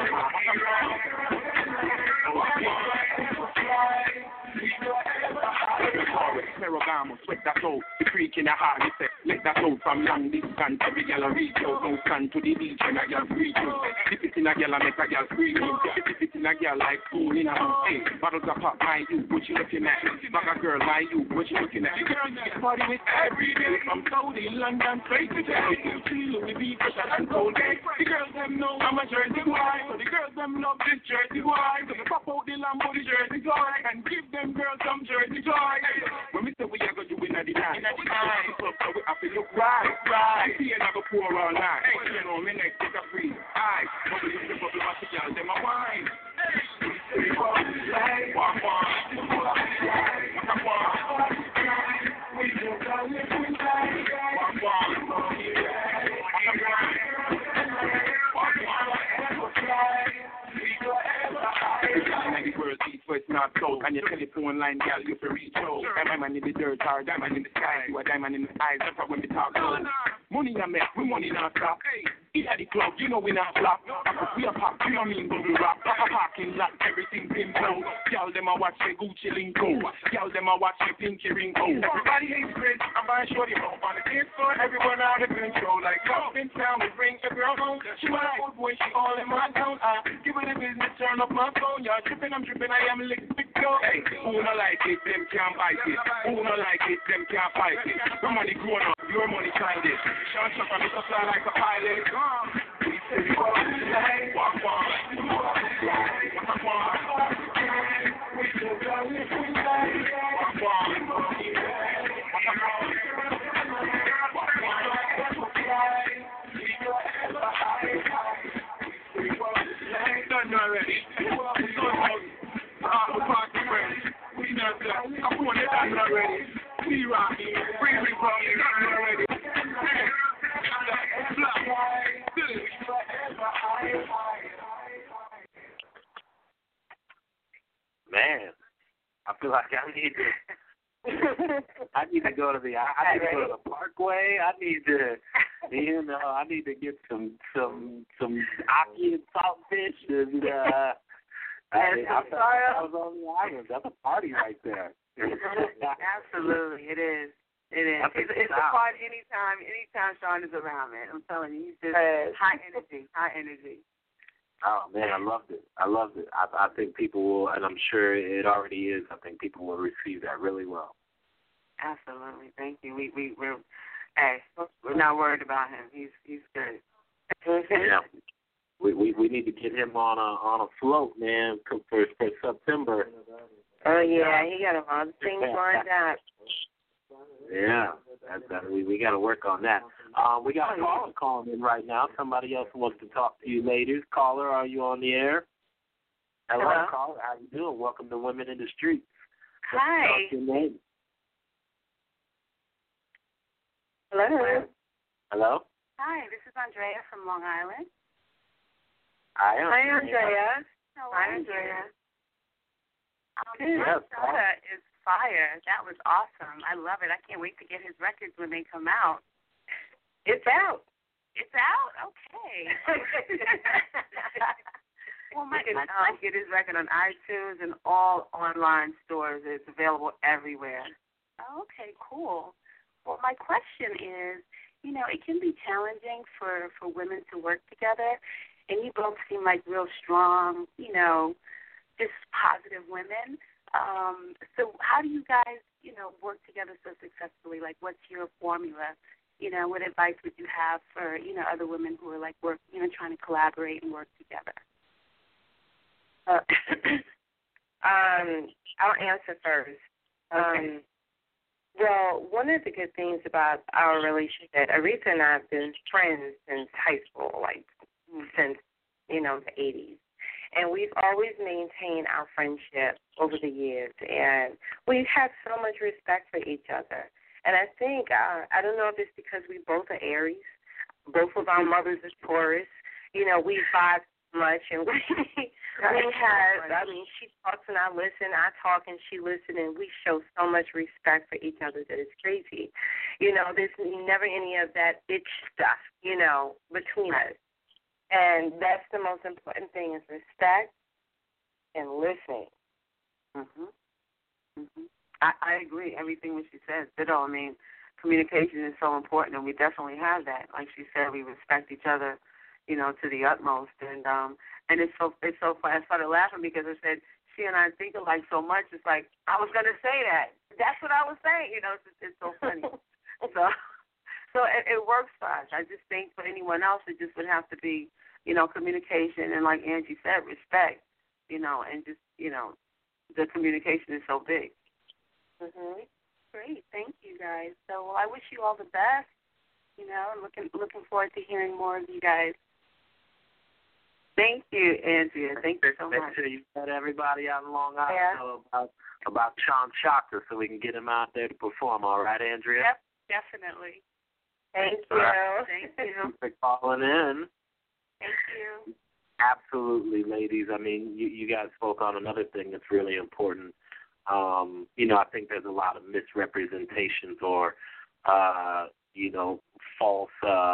Ferragamo, sweat that out, the creek in the heart, you say, let that out from long distance, every girl a reach out, don't stand to the beach and a girl reach out, if it's in a girl, I make a girl scream, if it's in a girl like spoon in a house, hey, bottles of pop, my you, what you looking at, bag a girl, my you, what you looking at, the girls get party with every day, from Saudi, London, straight to Delhi, Louis V, Pressure and Colgate, the girls them know I'm a Jersey boy, so the girls them love this Jersey boy, so they pop out the Lambo, the Jersey boy, and give them girls some Jersey joy. When we say we are going to win at the night, so we have to look right. See and I go pour all night. You know, me next take a free. Aye, but we use the bubble material, them a wine. We say what we like, what I want. We just live we like, what it's not so, and your telephone line, girl, you can reach out. Diamond in the dirt, or diamond in the sky, you a diamond in the eyes, that's how when we talk about. Money I make, we money not stop. In at the club, you know we not flop. We a pop, you know mean bubble wrap. A parking lot, everything been down. Y'all them a watch the Gucci lingo. Y'all them a watch the Pinky ringo. Everybody hates Chris, I'm buying shorty home. On the dance floor, everyone out of control. Like up in town, we bring the girl home. She my old boy, she all in my town. I give her the business, turn up my phone. Y'all tripping, I'm tripping, I am licked. Hey, who not like it, them can't bite it. Who not like it, them can't fight it. Your money grown up, your money tried it. Sean Shatter, me to fly like a pilot. We say what we like, what I want. We just live we like, what done already. The party ready. We not done. I'm going to done already. We rocking. We rocking. Done already. Man, I feel like I need to go to the Parkway. I need to get some ackee and saltfish and I was on the island. That's a party right there. Absolutely, it is. It's a party anytime Sean is around, man. I'm telling you, he's just high energy. Oh man, I loved it. I think people will, and I'm sure it already is. I think people will receive that really well. Absolutely. Thank you. We're not worried about him. He's good. Yeah. We need to get him on a float, man, for September. Oh yeah, he got a lot of things lined up. Yeah, we got to work on that. We got a caller calling in right now. Somebody else wants to talk to you, ladies. Caller, are you on the air? Hello, caller. How you doing? Welcome to Women in the Street. Hi. What's your name? Hello. Hello. Hi, this is Andrea from Long Island. Hi, Andrea. Hi, Andrea. Yes, That is fire. That was awesome. I love it. I can't wait to get his records when they come out. It's out. It's out? Okay. Well, you can get his record on iTunes and all online stores. It's available everywhere. Okay, cool. Well, my question is, it can be challenging for women to work together, and you both seem like real strong, just positive women. So how do you guys, work together so successfully? Like, what's your formula? What advice would you have for, other women who are like trying to collaborate and work together? I'll answer first. Okay. Well, one of the good things about our relationship, Aretha and I have been friends since high school, like since, the 80s. And we've always maintained our friendship over the years. And we've had so much respect for each other. And I think, I don't know if it's because we both are Aries. Both of our mothers are Taurus. We vibe much, and we have, she talks and I listen, I talk and she listens, and we show so much respect for each other that it's crazy. There's never any of that bitch stuff, between us. And that's the most important thing is respect and listening. I agree. Everything that she says. Communication is so important, and we definitely have that. Like she said, we respect each other, to the utmost. And it's so funny. I started laughing because I said she and I think alike so much. It's like I was gonna say that. That's what I was saying. It's so funny. So it works for us. I just think for anyone else, it just would have to be, communication and, like Angie said, respect. And just the communication is so big. Great, thank you guys. So, well, I wish you all the best. Looking forward to hearing more of you guys. Thank you, Andrea. Thank you so much. Make sure you let everybody out in Long Island know about Sean Shocker so we can get him out there to perform. All right, Andrea? Yep, definitely. Thank you. Right. Thank you. Thanks for calling in. Thank you. Absolutely, ladies. You guys spoke on another thing that's really important. I think there's a lot of misrepresentations or, false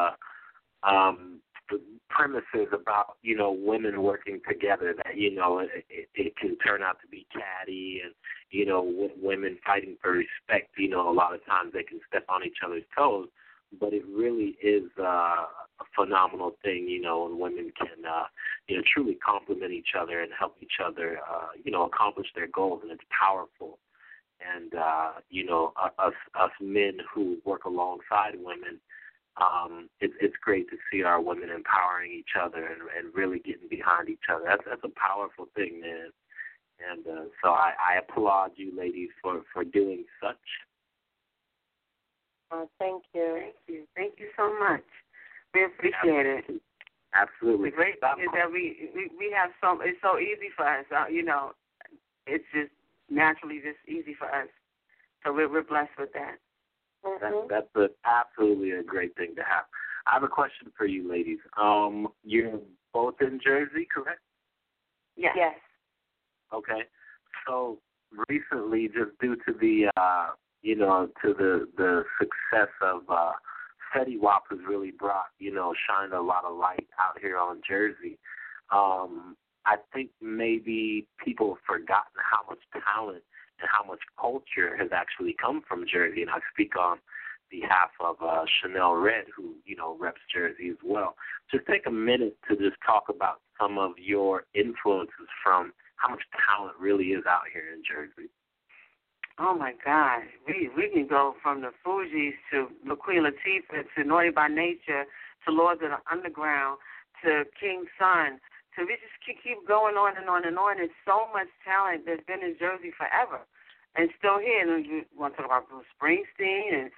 premises about, women working together that, it can turn out to be catty and, women fighting for respect, a lot of times they can step on each other's toes. But it really is a phenomenal thing, when women can, truly complement each other and help each other, accomplish their goals, and it's powerful. And, us men who work alongside women, it's great to see our women empowering each other and really getting behind each other. That's a powerful thing, man. And so I applaud you, ladies, for doing such. Thank you. Thank you so much. We appreciate it. Absolutely. The great thing is that we have it's so easy for us. It's just naturally just easy for us. So we're blessed with that. That's absolutely a great thing to have. I have a question for you, ladies. You're both in Jersey, correct? Yes. Okay. So recently, just due to the to the success of Fetty Wap has really brought, shined a lot of light out here on Jersey. I think maybe people have forgotten how much talent and how much culture has actually come from Jersey, and I speak on, behalf of Chanel Red, who, reps Jersey as well. Just take a minute to just talk about some of your influences from how much talent really is out here in Jersey. Oh, my God. We can go from the Fugees to Queen Latifah to Naughty by Nature to Lords of the Underground to King Son. So we just keep going on and on and on. There's so much talent that's been in Jersey forever and still here. And you want to talk about Bruce Springsteen and,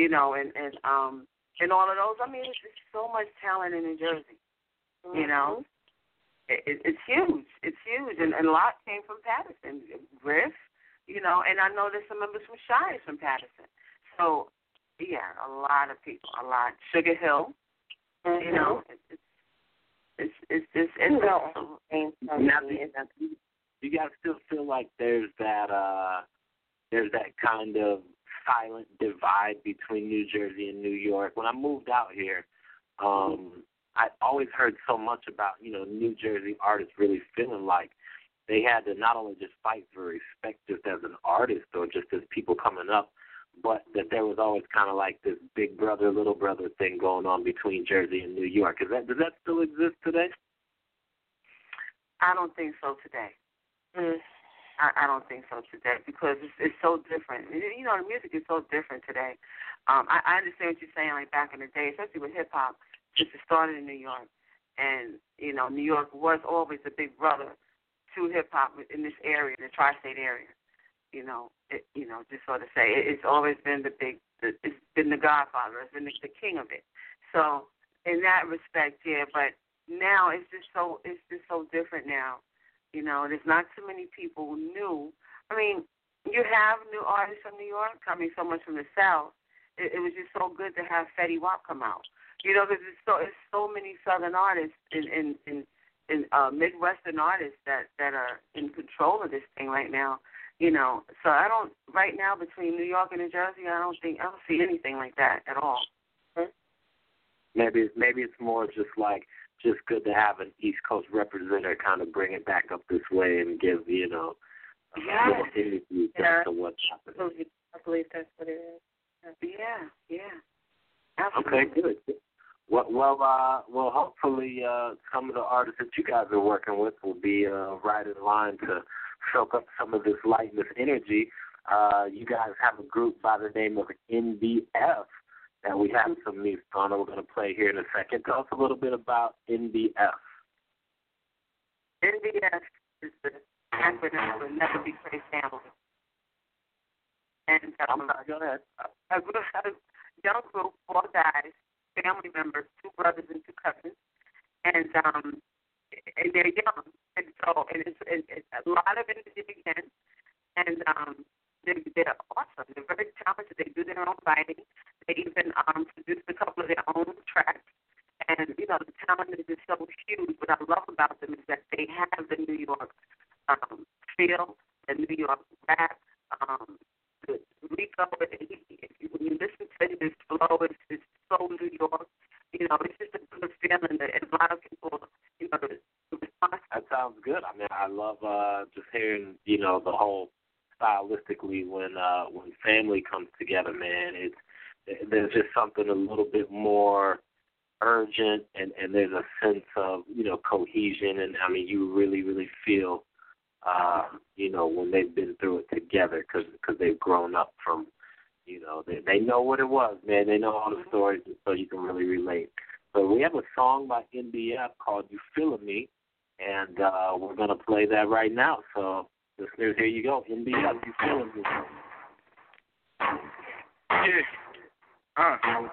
and all of those. I mean, there's so much talent in New Jersey, It's huge. It's huge. And a lot came from Patterson. Griff, and I know there's some members from Shy from Patterson. So, yeah, a lot of people, a lot. Sugar Hill, it's just now, you guys still feel like there's that kind of silent divide between New Jersey and New York? When I moved out here, I always heard so much about, New Jersey artists really feeling like they had to not only just fight for respect just as an artist or just as people coming up, but that there was always kind of like this big brother, little brother thing going on between Jersey and New York. Does that still exist today? I don't think so today. I don't think so today because it's so different. The music is so different today. I understand what you're saying, like back in the day, especially with hip-hop, since it started in New York. And, New York was always the big brother to hip-hop in this area, the tri-state area. Just sort of say it's always been it's been the godfather, it's been the king of it. So in that respect, yeah. But now it's just so different now. There's not too many people new. I mean, you have new artists from New York coming so much from the South. It was just so good to have Fetty Wap come out. Because it's so many Southern artists and Midwestern artists that are in control of this thing right now. So I don't right now between New York and New Jersey. I don't see anything like that at all. Maybe it's more just good to have an East Coast representative kind of bring it back up this way and give a little interview to what's happening. I believe that's what it is. Yeah. Absolutely. Okay, good. Well, hopefully some of the artists that you guys are working with will be right in line to soak up some of this light and this energy. You guys have a group by the name of NBF that we have some music on and we're going to play here in a second. Tell us a little bit about NBF. NBF is the acronym for Never Betray Family. And go ahead. A young group, 4 guys, family members, 2 brothers and 2 cousins, and they're young, and so it's a lot of energy again, and they're awesome. They're very talented. They do their own writing. They even produce a couple of their own tracks, and the talent is just so huge. What I love about them is that they have the New York feel, the New York rap, the Rico. When you listen to his flow, it's so New York. It's just a good feeling, and a lot of people, the response. That sounds good. I mean, I love just hearing, the whole stylistically when family comes together, man. There's just something a little bit more urgent, and there's a sense of cohesion, and I mean, you really, really feel, when they've been through it together because they've grown up from. They know what it was, man. They know all the stories, so you can really relate. So we have a song by NBF called You Feelin' Me, and we're going to play that right now. So, listeners, here you go. NBF, You Feelin' Me. Yeah.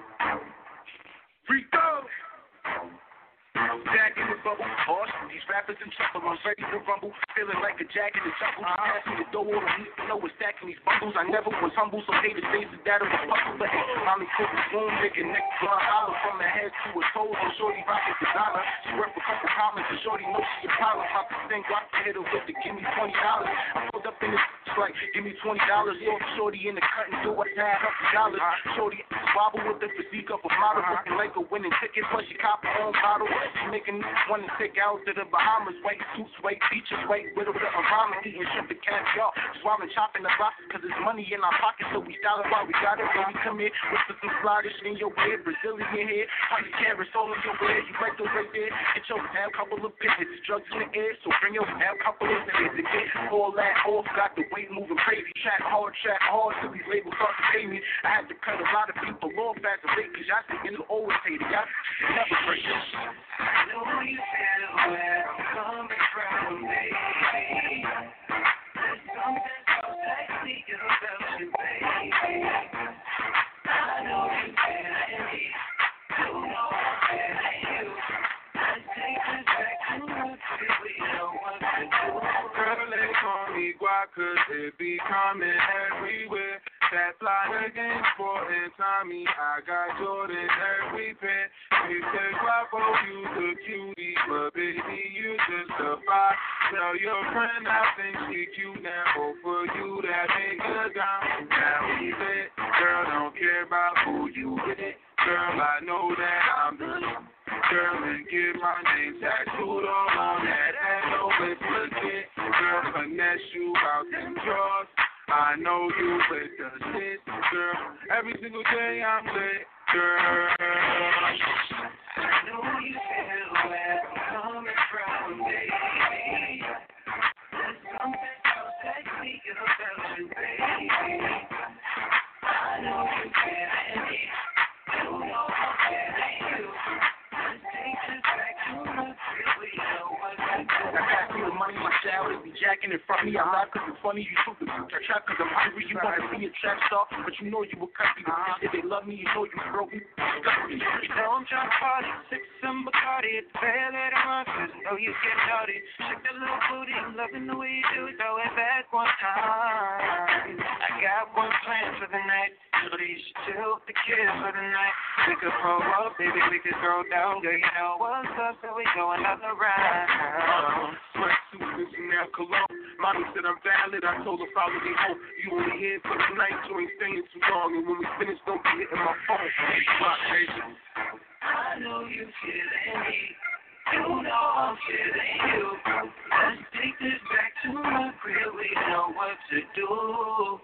Rico! Jack in the bubble, awesome. These rappers in trouble, I'm ready to rumble. Feeling like a jack in the jungle. Pass me the dough, all I need to know is stacking these bundles. I never was humble, so haters say that it was puzzle. But hey, mommy cook the room, nigga, neck blood hollow from the head to her toes. And shorty rockin' designer. She worth a couple comments, and shorty knows she a problem. Pop the thing, rock the hit her with the give me $20. I pulled up in this like, give me $20. Yo, shorty in the cut and do I had $100. Shorty wobble with the physique of a model, looking like a winning ticket, plus she cop her own bottle. She making want to take out to the Bahamas, white suits, white beaches, white make riddles of rhyming, eating shrimp and caviar. Swallowing, chopping the boxes, cause there's money in our pockets, so we style it while we got it. When we come in, whisper some fly shit in your ear, Brazilian hair, 100 carats all in your ear, you right those right there. Get your damn couple of pickets, drugs in the air, so bring your damn couple of pickets to get all that off. Got the weight moving crazy, track hard, till these labels start to pay me. I had to cut a lot of people off as of late, cause y'all thinking it's always hated. Y'all never break this. I know you feel where I'm coming from, baby. There's something so sexy about you, baby. I know you feel it. You know I'm feeling you. Let's take this back to roots if we know what to do. Girl, they call me guac, cause it be coming everywhere. That fly again, sport and Tommy, I got Jordan every pair. They say Guapo, you the cutie, but baby, you just a vibe. Tell your friend I think she cute now, hope for you that make her down. Now we lit, girl, don't care about who you with. Girl, I know that I'm the girl, and get my name tattooed all on that ass, oh, it's legit. Girl, finesse you out them drawers. I know you with the shit, girl. Every single day I'm lit, girl. I know you feel where I'm coming from, baby. There's something so sexy about you, baby. I know you feel it. You know I'm feeling you. Let's take this back to roots if we know what to do. I got you the money, my shower, be jacking in front of me. I laugh cause it's funny, you shoot the trap cause I'm hungry. You wanna be a trap star, but you know you will cut me. The bitch, if they love me, you know you broke me. Don't try to party, sip some Bacardi. It's fair that I'm cause you know you get naughty. Shake that little booty, I'm loving the way you do it. Throw it back one time. I got one plan for the night. Please chill with the kids for the night. We could pull up, baby, we could throw down. Girl, you know what's up, so we go another round. Sweatsuit and Chanel cologne. Mommy said I'm valid, I told her follow me home. You only here for the night, you ain't staying too long. And when we finish, don't be hitting my phone. I know you feeling me. You know I'm feeling you. Let's take this back to my crib, we know what to do.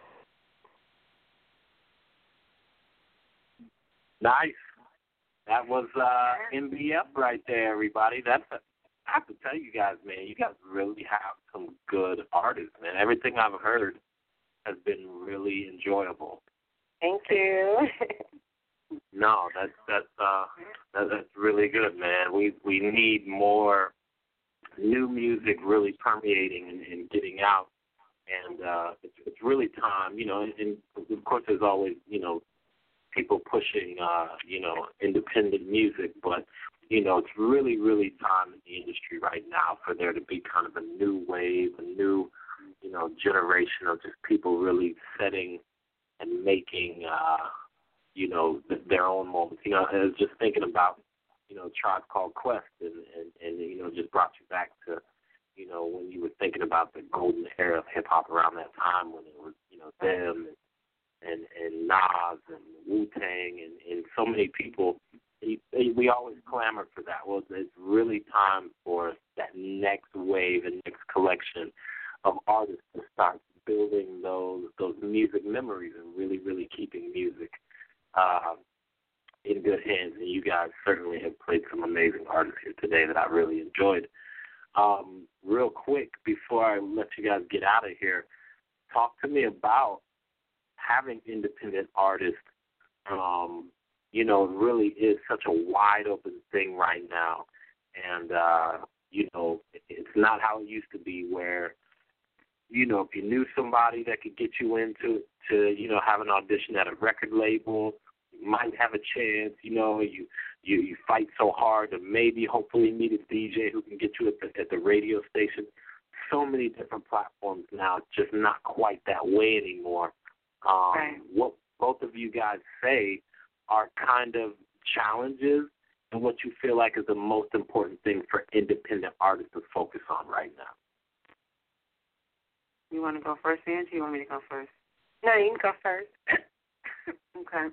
Nice. That was MBF right there, everybody. I have to tell you guys, man, you guys really have some good artists, man. Everything I've heard has been really enjoyable. Thank you. No, that's really good, man. We need more new music really permeating and getting out, and it's really time, you know. And of course, there's always, you know, people pushing, you know, independent music, but, you know, it's really, really time in the industry right now for there to be kind of a new wave, a new, you know, generation of just people really setting and making, you know, their own moments. You know, I was just thinking about, you know, Tribe Called Quest and you know, just brought you back to, you know, when you were thinking about the golden era of hip-hop around that time when it was, you know, them and Nas and Wu-Tang and so many people. We always clamor for that. Well, it's really time for that next wave and next collection of artists to start building those music memories and really, really keeping music in good hands. And you guys certainly have played some amazing artists here today that I really enjoyed. Real quick, before I let you guys get out of here, talk to me about having independent artists. You know, it really is such a wide open thing right now. And, you know, it's not how it used to be where, you know, if you knew somebody that could get you into, you know, have an audition at a record label, you might have a chance, you know, you fight so hard to maybe hopefully meet a DJ who can get you at the radio station. So many different platforms now, it's just not quite that way anymore. Right. What both of you guys say are kind of challenges and what you feel like is the most important thing for independent artists to focus on right now. You want to go first, Angie? You want me to go first? No, you can go first. Okay.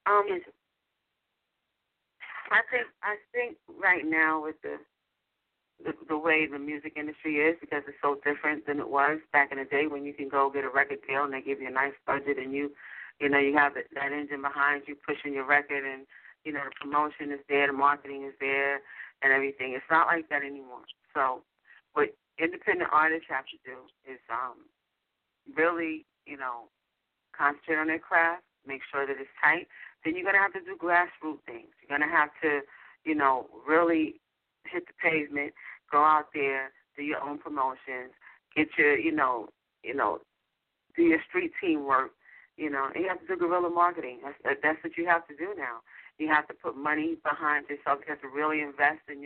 I think right now with the the way the music industry is, because it's so different than it was back in the day when you can go get a record deal and they give you a nice budget and you have that engine behind you pushing your record, and the promotion is there, the marketing is there, and everything. It's not like that anymore. So what independent artists have to do is really, concentrate on their craft, make sure that it's tight. Then you're going to have to do grassroots things. You're going to have to, really hit the pavement, go out there, do your own promotions, get your, do your street teamwork, and you have to do guerrilla marketing. That's what you have to do now. You have to put money behind yourself. You have to really invest in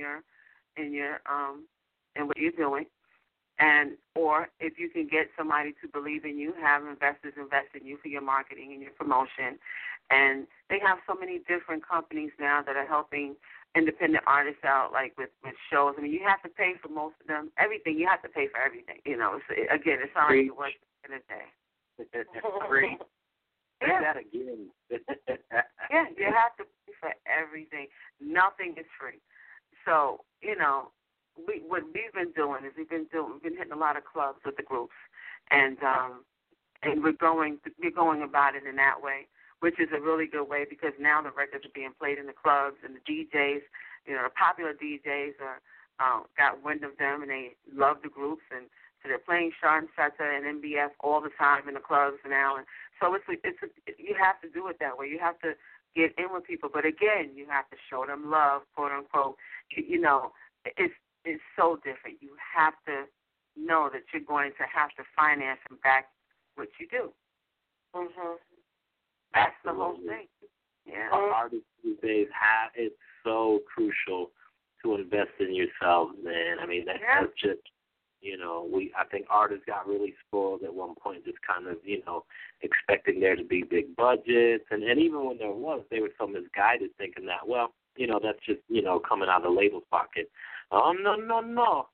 what you're doing. Or if you can get somebody to believe in you, have investors invest in you for your marketing and your promotion. And they have so many different companies now that are helping independent artists out, like with shows. I mean, you have to pay for most of them. Everything, you have to pay for everything. It's not like it was in a day. Free. Yeah. That again. Yeah, you have to pay for everything. Nothing is free. So, what we've been doing is we've been hitting a lot of clubs with the groups, and we're going about it in that way, which is a really good way, because now the records are being played in the clubs, and the DJs, the popular DJs got wind of them, and they love the groups, and so they're playing Sean Setta and MBF all the time in the clubs now, and so you have to do it that way. You have to get in with people, but again, you have to show them love, quote unquote. It's so different. You have to know that you're going to have to finance and back what you do. Mhm. That's the whole thing. Yeah. Artists these days it's so crucial to invest in yourself, man. I mean, that's just, I think artists got really spoiled at one point, just kind of, expecting there to be big budgets. And even when there was, they were so misguided thinking that, well, that's just, coming out of the label's pocket. No. No.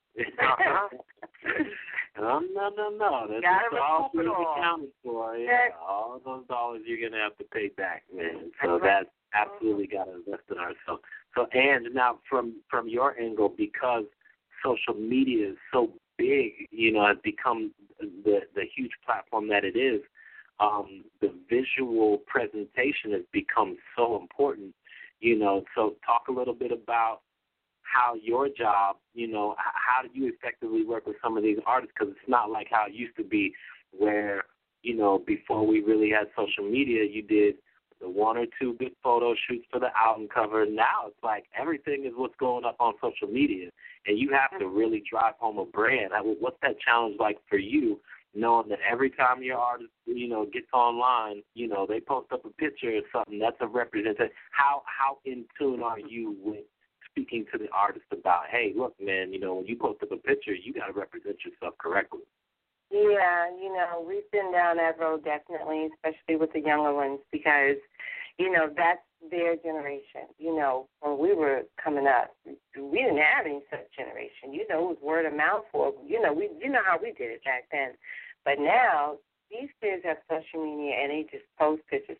That's all going to be accounted for. All those dollars you're going to have to pay back, man. So that's absolutely got to invest in ourselves. So, and now from your angle, because social media is so big, has become the huge platform that it is, the visual presentation has become so important, So talk a little bit about how your job, how do you effectively work with some of these artists? Because it's not like how it used to be where, before we really had social media, you did the one or two good photo shoots for the album cover. Now it's like everything is what's going up on social media, and you have to really drive home a brand. What's that challenge like for you, knowing that every time your artist, gets online, they post up a picture or something, that's a representation. How in tune are you with speaking to the artist about, hey, look, man, when you post up a picture, you got to represent yourself correctly? Yeah, we've been down that road definitely, especially with the younger ones, because, that's their generation. When we were coming up, we didn't have any such generation. It was word of mouth for, how we did it back then. But now, these kids have social media, and they just post pictures.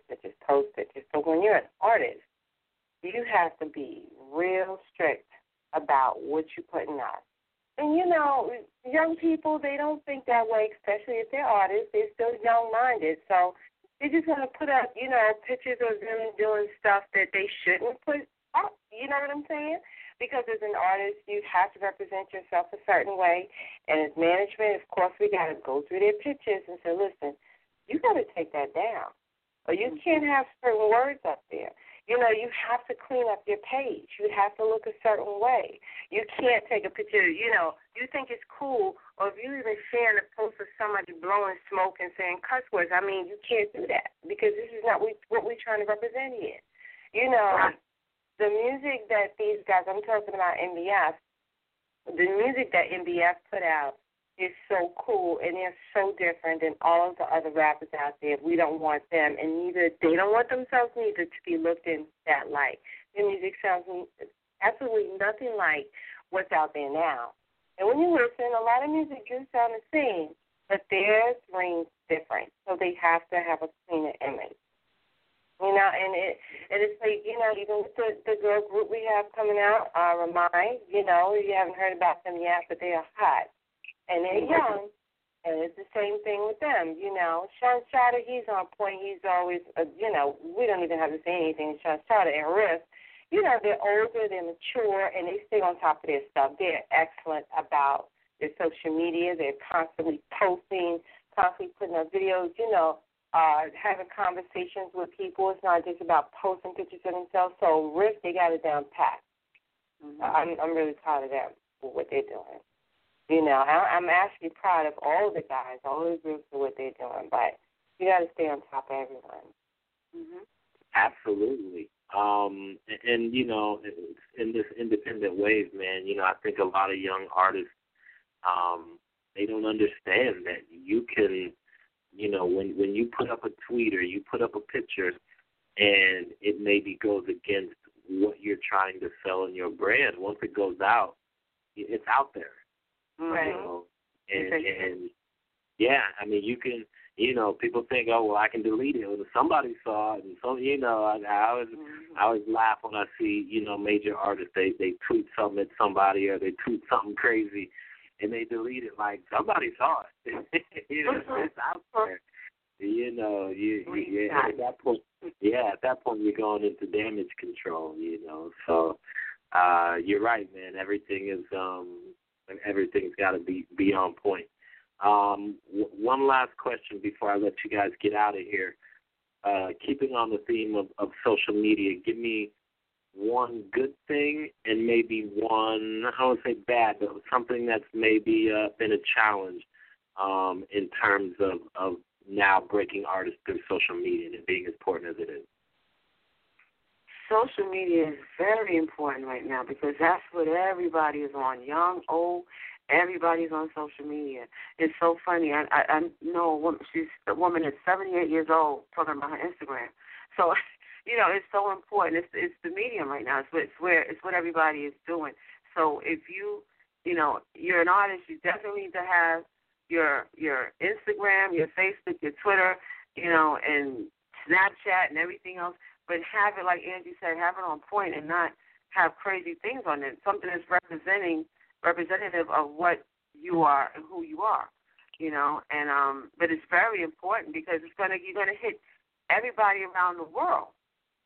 But when you're an artist, you have to be real strict about what you're putting out. And, young people, they don't think that way, especially if they're artists. They're still young-minded. So they're just going to put up, pictures of them doing stuff that they shouldn't put up. You know what I'm saying? Because as an artist, you have to represent yourself a certain way. And as management, of course, we got to go through their pictures and say, listen, you got to take that down. Or you can't have certain words up there. You have to clean up your page. You have to look a certain way. You can't take a picture, you think it's cool, or if you even share a post of somebody blowing smoke and saying cuss words, you can't do that, because this is not what we're trying to represent here. The music that these guys, I'm talking about MBF, the music that MBF put out is so cool, and they're so different than all of the other rappers out there. We don't want them, and they don't want themselves neither to be looked in that light. Their music sounds absolutely nothing like what's out there now. And when you listen, a lot of music do sound the same, but theirs rings different, so they have to have a cleaner image. You know, and it's like, you know, even with the girl group we have coming out, Remind, you know, you haven't heard about them yet, but they are hot. And they're young. And it's the same thing with them, you know. Sean Shada, he's on point. He's always, you know, we don't even have to say anything. Sean Shada and Riff, you know, they're older, they're mature, and they stay on top of their stuff. They're excellent about their social media. They're constantly posting, constantly putting up videos, you know, having conversations with people. It's not just about posting pictures of themselves. So Riff, they got it down pat. I'm really proud of them for what they're doing. You know, I'm actually proud of all the guys, all the groups for what they're doing, but you got to stay on top of everyone. Absolutely. And, you know, in this independent wave, man, you know, I think a lot of young artists, they don't understand that you can, you know, when you put up a tweet or you put up a picture and it maybe goes against what you're trying to sell in your brand, once it goes out, it's out there. Right. You know, and yeah, I mean, you can, you know, people think, oh, well, I can delete it. Well, somebody saw it, and so, you know, I always laugh when I see, you know, major artists, they tweet something at somebody or they tweet something crazy, and they delete it like somebody saw it. You know, it's out there. You know, at that point, you're going into damage control. You know, so you're right, man. Everything's got to be on point. One last question before I let you guys get out of here. Keeping on the theme of social media, give me one good thing and maybe one, I don't want to say bad, but something that's maybe been a challenge in terms of now breaking artists through social media and it being as important as it is. Social media is very important right now because that's what everybody is on, young, old. Everybody's on social media. It's so funny. I know a woman, she's a woman that's 78 years old talking about her Instagram. So, you know, it's so important. It's the medium right now. It's what everybody is doing. So if you know, you're an artist, you definitely need to have your Instagram, your Facebook, your Twitter, you know, and Snapchat and everything else. But have it, like Angie said, have it on point and not have crazy things on it. Something that's representative of what you are and who you are, you know. And but it's very important because you're gonna hit everybody around the world.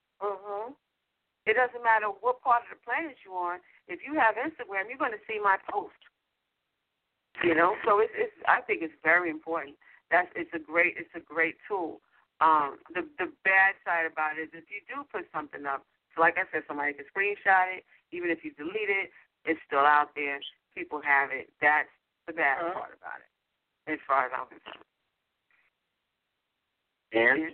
It doesn't matter what part of the planet you're on. If you have Instagram, you're gonna see my post. You know, so I think it's very important. It's a great tool. The bad side about it is if you do put something up, so like I said, somebody can screenshot it, even if you delete it, it's still out there. People have it. That's the bad part about it, as far as I'm concerned. And?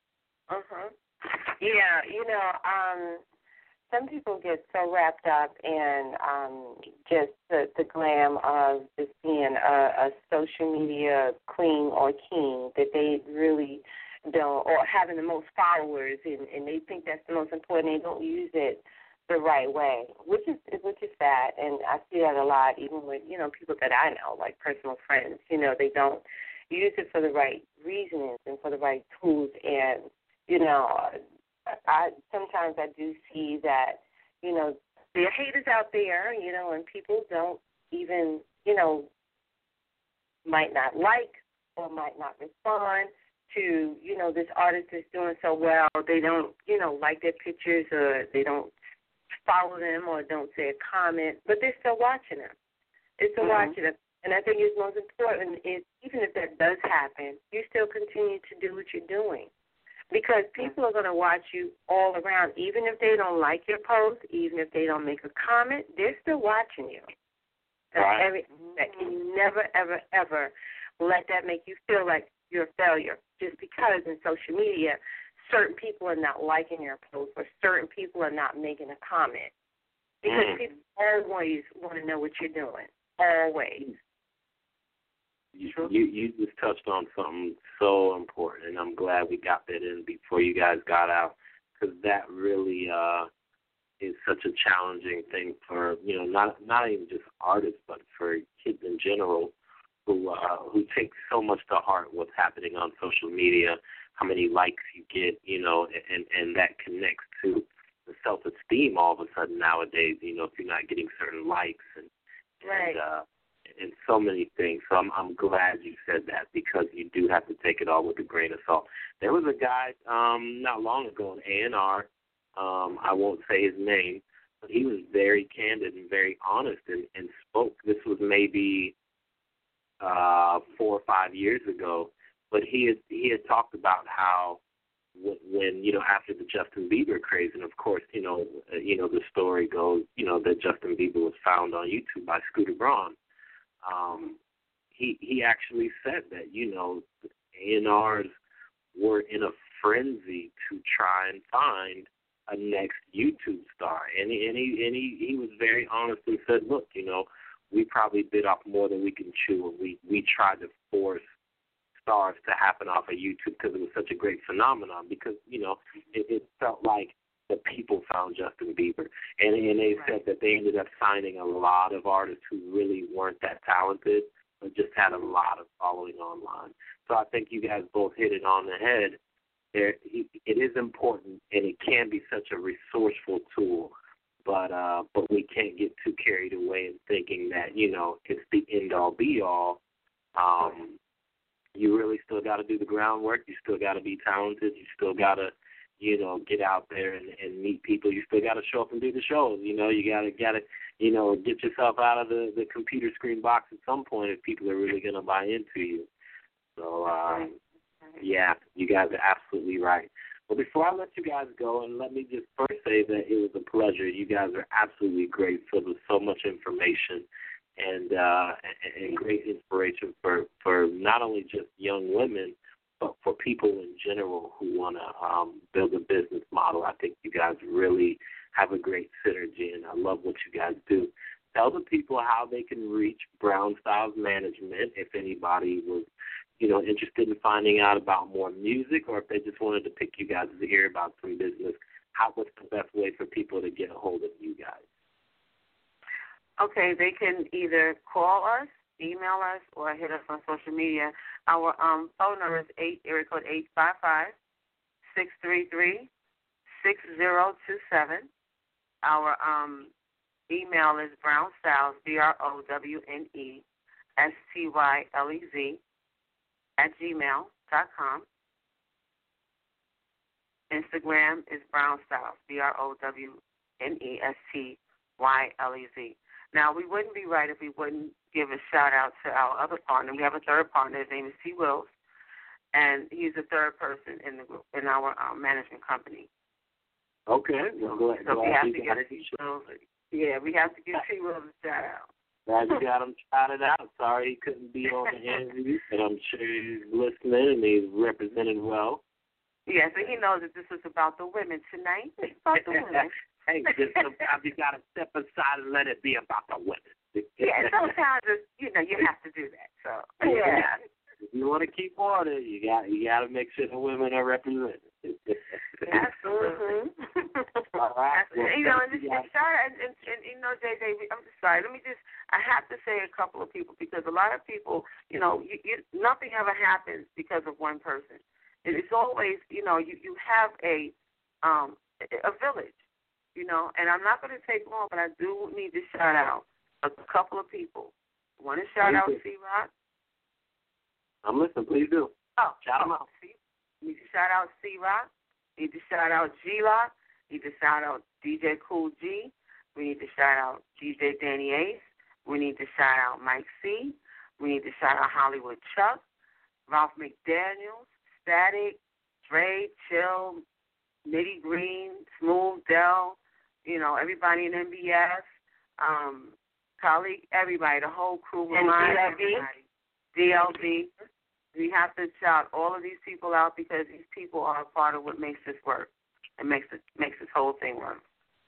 Yeah, you know, some people get so wrapped up in just the glam of just being a social media queen or king that they really don't, or having the most followers, and they think that's the most important. They don't use it the right way, which is sad, and I see that a lot, even with, you know, people that I know, like personal friends. You know, they don't use it for the right reasons and for the right tools, and you know, sometimes I do see that, you know, there are haters out there, you know, and people don't even, you know, might not like or might not respond to, you know, this artist is doing so well. They don't, you know, like their pictures, or they don't follow them, or don't say a comment, but they're still watching them. They're still watching them. And I think it's most important is, even if that does happen, you still continue to do what you're doing. Because people are going to watch you all around. Even if they don't like your post, even if they don't make a comment, they're still watching you. You never, ever, ever let that make you feel like you're a failure. Just because in social media, certain people are not liking your post or certain people are not making a comment. Because people always want to know what you're doing. Always. You just touched on something so important, and I'm glad we got that in before you guys got out, because that really is such a challenging thing for, you know, not even just artists, but for kids in general who take so much to heart what's happening on social media, how many likes you get, and that connects to the self-esteem all of a sudden nowadays, if you're not getting certain likes and so many things. So I'm glad you said that, because you do have to take it all with a grain of salt. There was a guy not long ago in A&R, I won't say his name, but he was very candid and very honest and spoke. This was maybe 4 or 5 years ago, but he had talked about how when after the Justin Bieber craze, and of course the story goes that Justin Bieber was found on YouTube by Scooter Braun. He actually said that A&Rs were in a frenzy to try and find a next YouTube star, and he was very honest and said, look, we probably bit off more than we can chew, and we tried to force stars to happen off of YouTube because it was such a great phenomenon, because it felt like the people found Justin Bieber, and they said that they ended up signing a lot of artists who really weren't that talented, but just had a lot of following online. So I think you guys both hit it on the head. It is important, and it can be such a resourceful tool, but we can't get too carried away in thinking that it's the end all be all. You really still got to do the groundwork. You still got to be talented. You still got to get out there and meet people. You still got to show up and do the shows. You got to get yourself out of the computer screen box at some point if people are really going to buy into you. So, yeah, you guys are absolutely right. Well, before I let you guys go, and let me just first say that it was a pleasure. You guys are absolutely great, filled with so much information and great inspiration for not only just young women, but for people in general who want to build a business model. I think you guys really have a great synergy, and I love what you guys do. Tell the people how they can reach Brown Styles Management if anybody was, interested in finding out about more music, or if they just wanted to pick you guys' ear about some business. What's the best way for people to get a hold of you guys? Okay, they can either call us, email us, or hit us on social media. Our phone number is area code 855-633-6027. Our email is brownstyles, BROWNESTYLEZ @gmail.com. Instagram is brownstyles, BROWNESTYLEZ. Now, we wouldn't be right if we wouldn't give a shout-out to our other partner. We have a third partner. His name is T. Wills, and he's the third person in the group, in our management company. Okay. Well, so we have to give T. Wills. Yeah, we have to give T. Wills a shout-out. Glad you got him shouted out. Sorry he couldn't be on the interview, but I'm sure he's listening and he's represented well. Yeah, so he knows that this is about the women tonight. It's about the women. Hey, sometimes you got to step aside and let it be about the women. Yeah, sometimes you have to do that. So yeah, if you want to keep order, you got to make sure the women are represented. Absolutely. All right. Well, and JJ, I'm just sorry. I have to say a couple of people, because a lot of people, nothing ever happens because of one person. It's always, you have a village. And I'm not going to take long, but I do need to shout out a couple of people. I want to shout out C-Rock. I'm listening. Please do. Shout them out. We need to shout out C-Rock. We need to shout out G-Lock. We need to shout out DJ Cool G. We need to shout out DJ Danny Ace. We need to shout out Mike C. We need to shout out Hollywood Chuck, Ralph McDaniels, Static, Dre, Chill, Nitty Green, Smooth, Dell, everybody in MBS, colleague, everybody, the whole crew. And DLB. We have to shout all of these people out, because these people are a part of what makes this work and makes this whole thing work.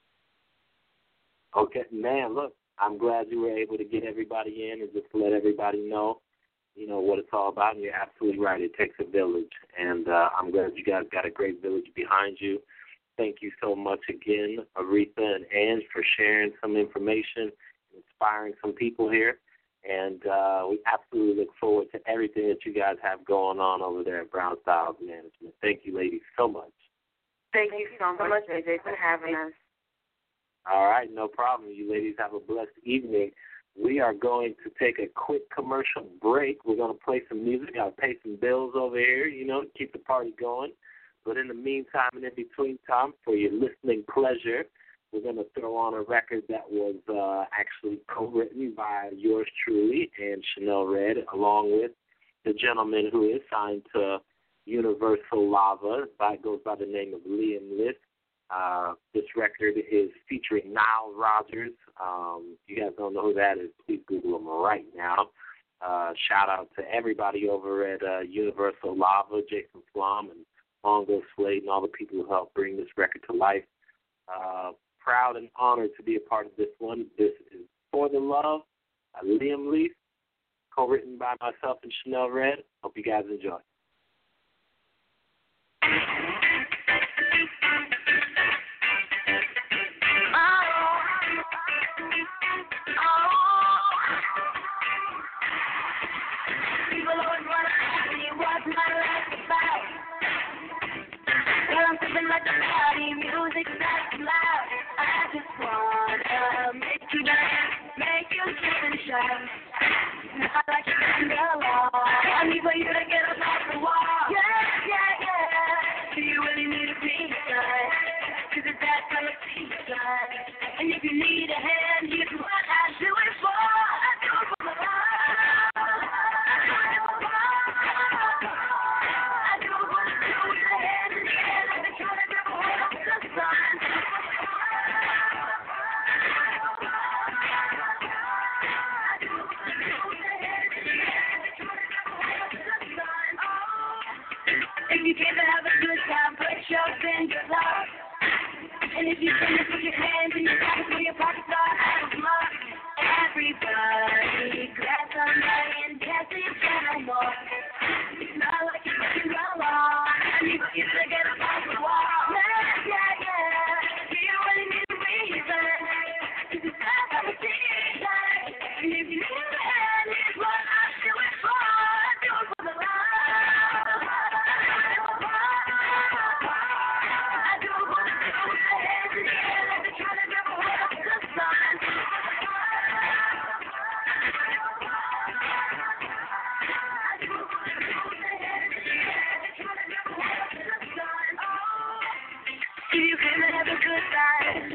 Okay, man, look, I'm glad you were able to get everybody in and just let everybody know, what it's all about. And you're absolutely right. It takes a village. And I'm glad you guys got a great village behind you. Thank you so much again, Aretha and Ange, for sharing some information, inspiring some people here. And we absolutely look forward to everything that you guys have going on over there at Brown Styles Management. Thank you, ladies, so much. Thank you so much, AJ, for having us. All right, no problem. You ladies have a blessed evening. We are going to take a quick commercial break. We're going to play some music. I'll pay some bills over here, to keep the party going. But in the meantime and in between time, for your listening pleasure, we're going to throw on a record that was actually co-written by yours truly and Chanel Red, along with the gentleman who is signed to Universal Lava. It goes by the name of Liam List. This record is featuring Nile Rodgers. If you guys don't know who that is, please Google him right now. Shout out to everybody over at Universal Lava, Jason Flom and Mongo Slade and all the people who helped bring this record to life. Proud and honored to be a part of this one. This is For the Love by Liam Leaf, co-written by myself and Chanel Red. Hope you guys enjoy. I'm feeling like a party, music that's loud. I just wanna make you dance, make you sing and shout. Not like you can go along. I need for you to get up off the wall. Yeah. Do you really need a piece of? 'Cause it's that kind of piece of. And if you need a hand, here's what I do it for. I do it for the love. If you came to have a good time, put your fingers up. And if you came to put your hands in your pockets where your pockets are out of luck. Everybody grab somebody and dance till you can't no more. It's not like you can go wrong. I need for you to get up off the wall. Yeah. Do you really need a reason? 'Cause it's not how it's done. And if you need a hand, here's what I do it for. I do it for the love. If you came to have a good time,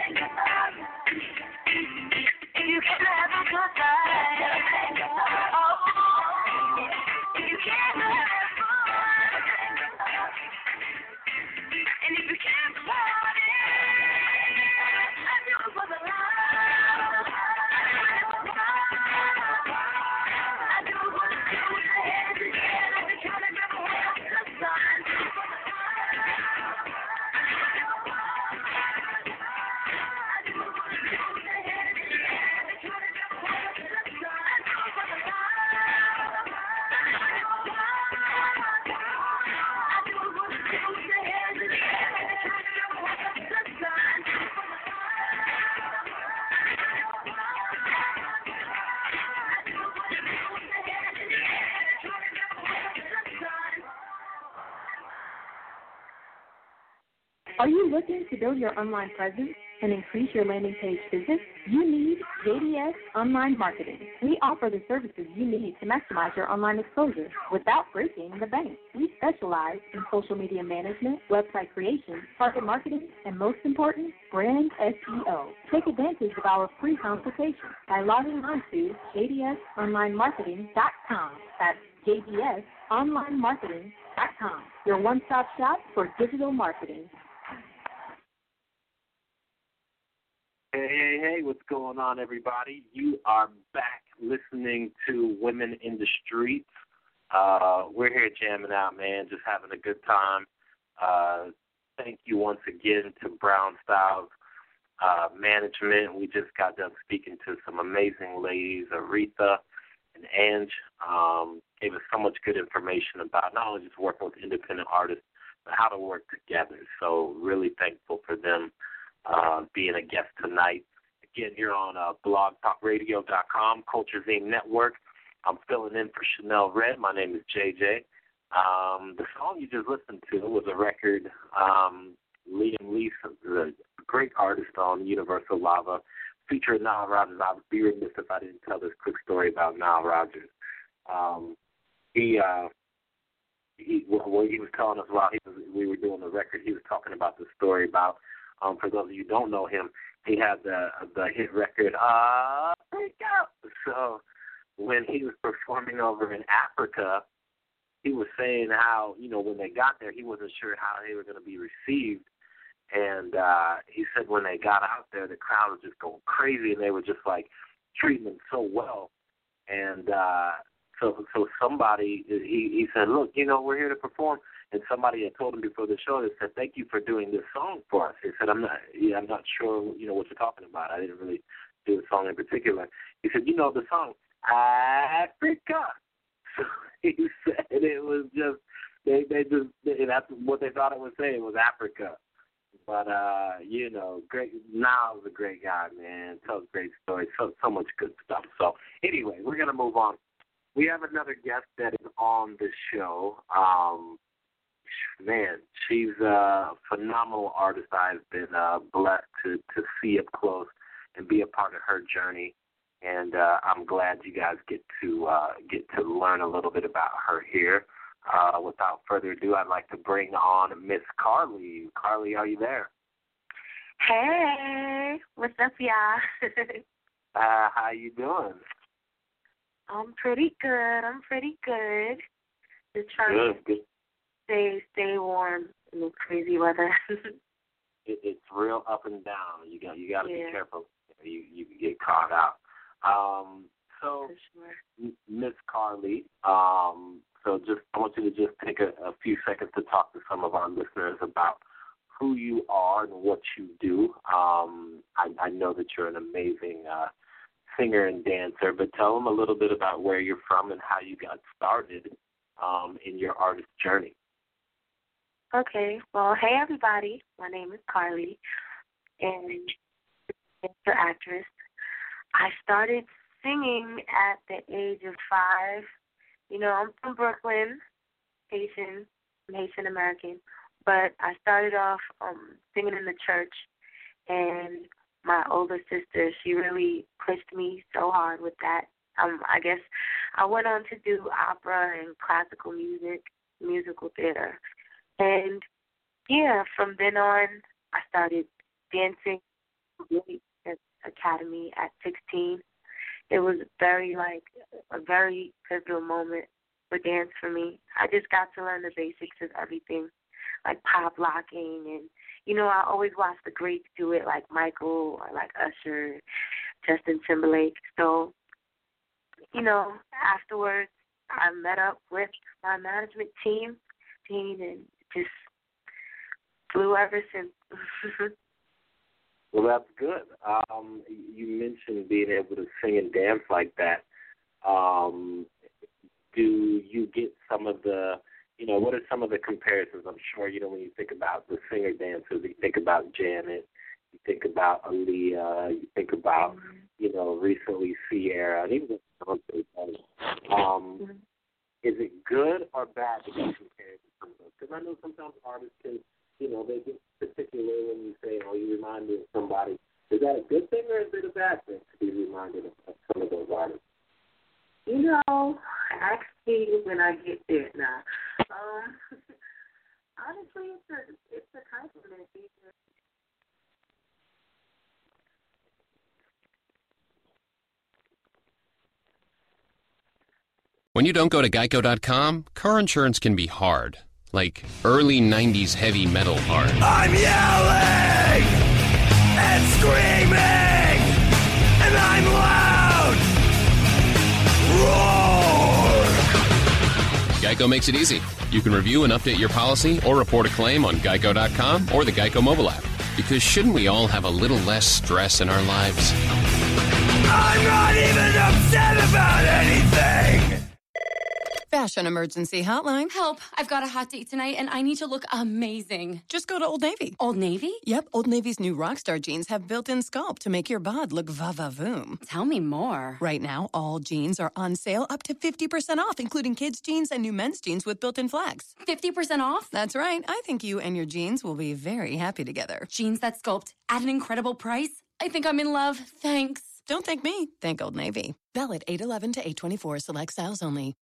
if you came to have a good time, oh, if you came to have fun, and if you came to party, I do it for the love. I do it for the hands in the air, like the kind of girl who helps the sun. Are you looking to build your online presence and increase your landing page visits? You need JDS Online Marketing. We offer the services you need to maximize your online exposure without breaking the bank. We specialize in social media management, website creation, target marketing, and most important, brand SEO. Take advantage of our free consultation by logging on to jdsonlinemarketing.com. That's jdsonlinemarketing.com, your one-stop shop for digital marketing. Hey, what's going on, everybody? You are back listening to Women in the Streets. We're here jamming out, man, just having a good time. Thank you once again to Brown Styles Management. We just got done speaking to some amazing ladies, Aretha and Ange. Gave us so much good information about not only just working with independent artists, but how to work together. So really thankful for them being a guest tonight. Again, here on blogtalkradio.com, Culture Zine Network. I'm filling in for Chanel Red. My name is JJ. The song you just listened to was a record Liam Lee, the great artist on Universal Lava, featuring Nile Rodgers. I would be remiss if I didn't tell this quick story about Nile Rodgers. He was telling us while we were doing the record, he was talking about the story about, for those of you who don't know him, he had the hit record, Break Out. So when he was performing over in Africa, he was saying how, when they got there, he wasn't sure how they were going to be received. And he said when they got out there, the crowd was just going crazy, and they were just, like, treating them so well. And so somebody, he said, look, we're here to perform. And somebody had told him before the show, they said, thank you for doing this song for us. He said, I'm not sure, what you're talking about. I didn't really do the song in particular. He said, the song, Africa. So he said it was just, that's what they thought it was saying, was Africa. But, great. Niall's a great guy, man. Tells great stories, so much good stuff. So, anyway, we're going to move on. We have another guest that is on the show. Man, she's a phenomenal artist. I've been blessed to see up close and be a part of her journey. And I'm glad you guys get to learn a little bit about her here. Without further ado, I'd like to bring on Miss Carly. Carly, are you there? Hey, what's up, y'all? How you doing? I'm pretty good. Just trying to stay warm in this crazy weather. It's real up and down. You got to be careful. You can get caught out. So, Miss Carly, so I want you to just take a few seconds to talk to some of our listeners about who you are and what you do. I know that you're an amazing singer and dancer, but tell them a little bit about where you're from and how you got started in your artist journey. Okay. Well, hey, everybody. My name is Carly, and I'm an actress. I started singing at the age of 5. I'm from Brooklyn, Haitian American, but I started off singing in the church, and my older sister, she really pushed me so hard with that. I guess I went on to do opera and classical music, musical theater. And, from then on, I started dancing at Academy at 16. It was a very pivotal moment for dance for me. I just got to learn the basics of everything, like pop locking. And, I always watched the greats do it, like Michael or like Usher, Justin Timberlake. So, afterwards, I met up with my management team, and just flew ever since. Well, that's good. You mentioned being able to sing and dance like that. Do you get some of the, what are some of the comparisons? I'm sure, when you think about the singer dancers, you think about Janet, you think about Aaliyah, you think about, recently Sierra, and even is it good or bad to be compared to some of those? Because I know sometimes artists can, they get particular when you say, you remind me of somebody. Is that a good thing or is it a bad thing to be reminded of some of those artists? Ask me when I get there now. Honestly, it's a compliment. When you don't go to Geico.com, car insurance can be hard. Like early 90s heavy metal hard. I'm yelling and screaming and I'm loud. Roar! Geico makes it easy. You can review and update your policy or report a claim on Geico.com or the Geico mobile app. Because shouldn't we all have a little less stress in our lives? I'm not even upset about anything. Fashion Emergency Hotline. Help. I've got a hot date tonight, and I need to look amazing. Just go to Old Navy. Old Navy? Yep, Old Navy's new Rockstar jeans have built-in sculpt to make your bod look va-va-voom. Tell me more. Right now, all jeans are on sale up to 50% off, including kids' jeans and new men's jeans with built-in flags. 50% off? That's right. I think you and your jeans will be very happy together. Jeans that sculpt at an incredible price? I think I'm in love. Thanks. Don't thank me. Thank Old Navy. Valid 8/11 to 8/24. Select styles only.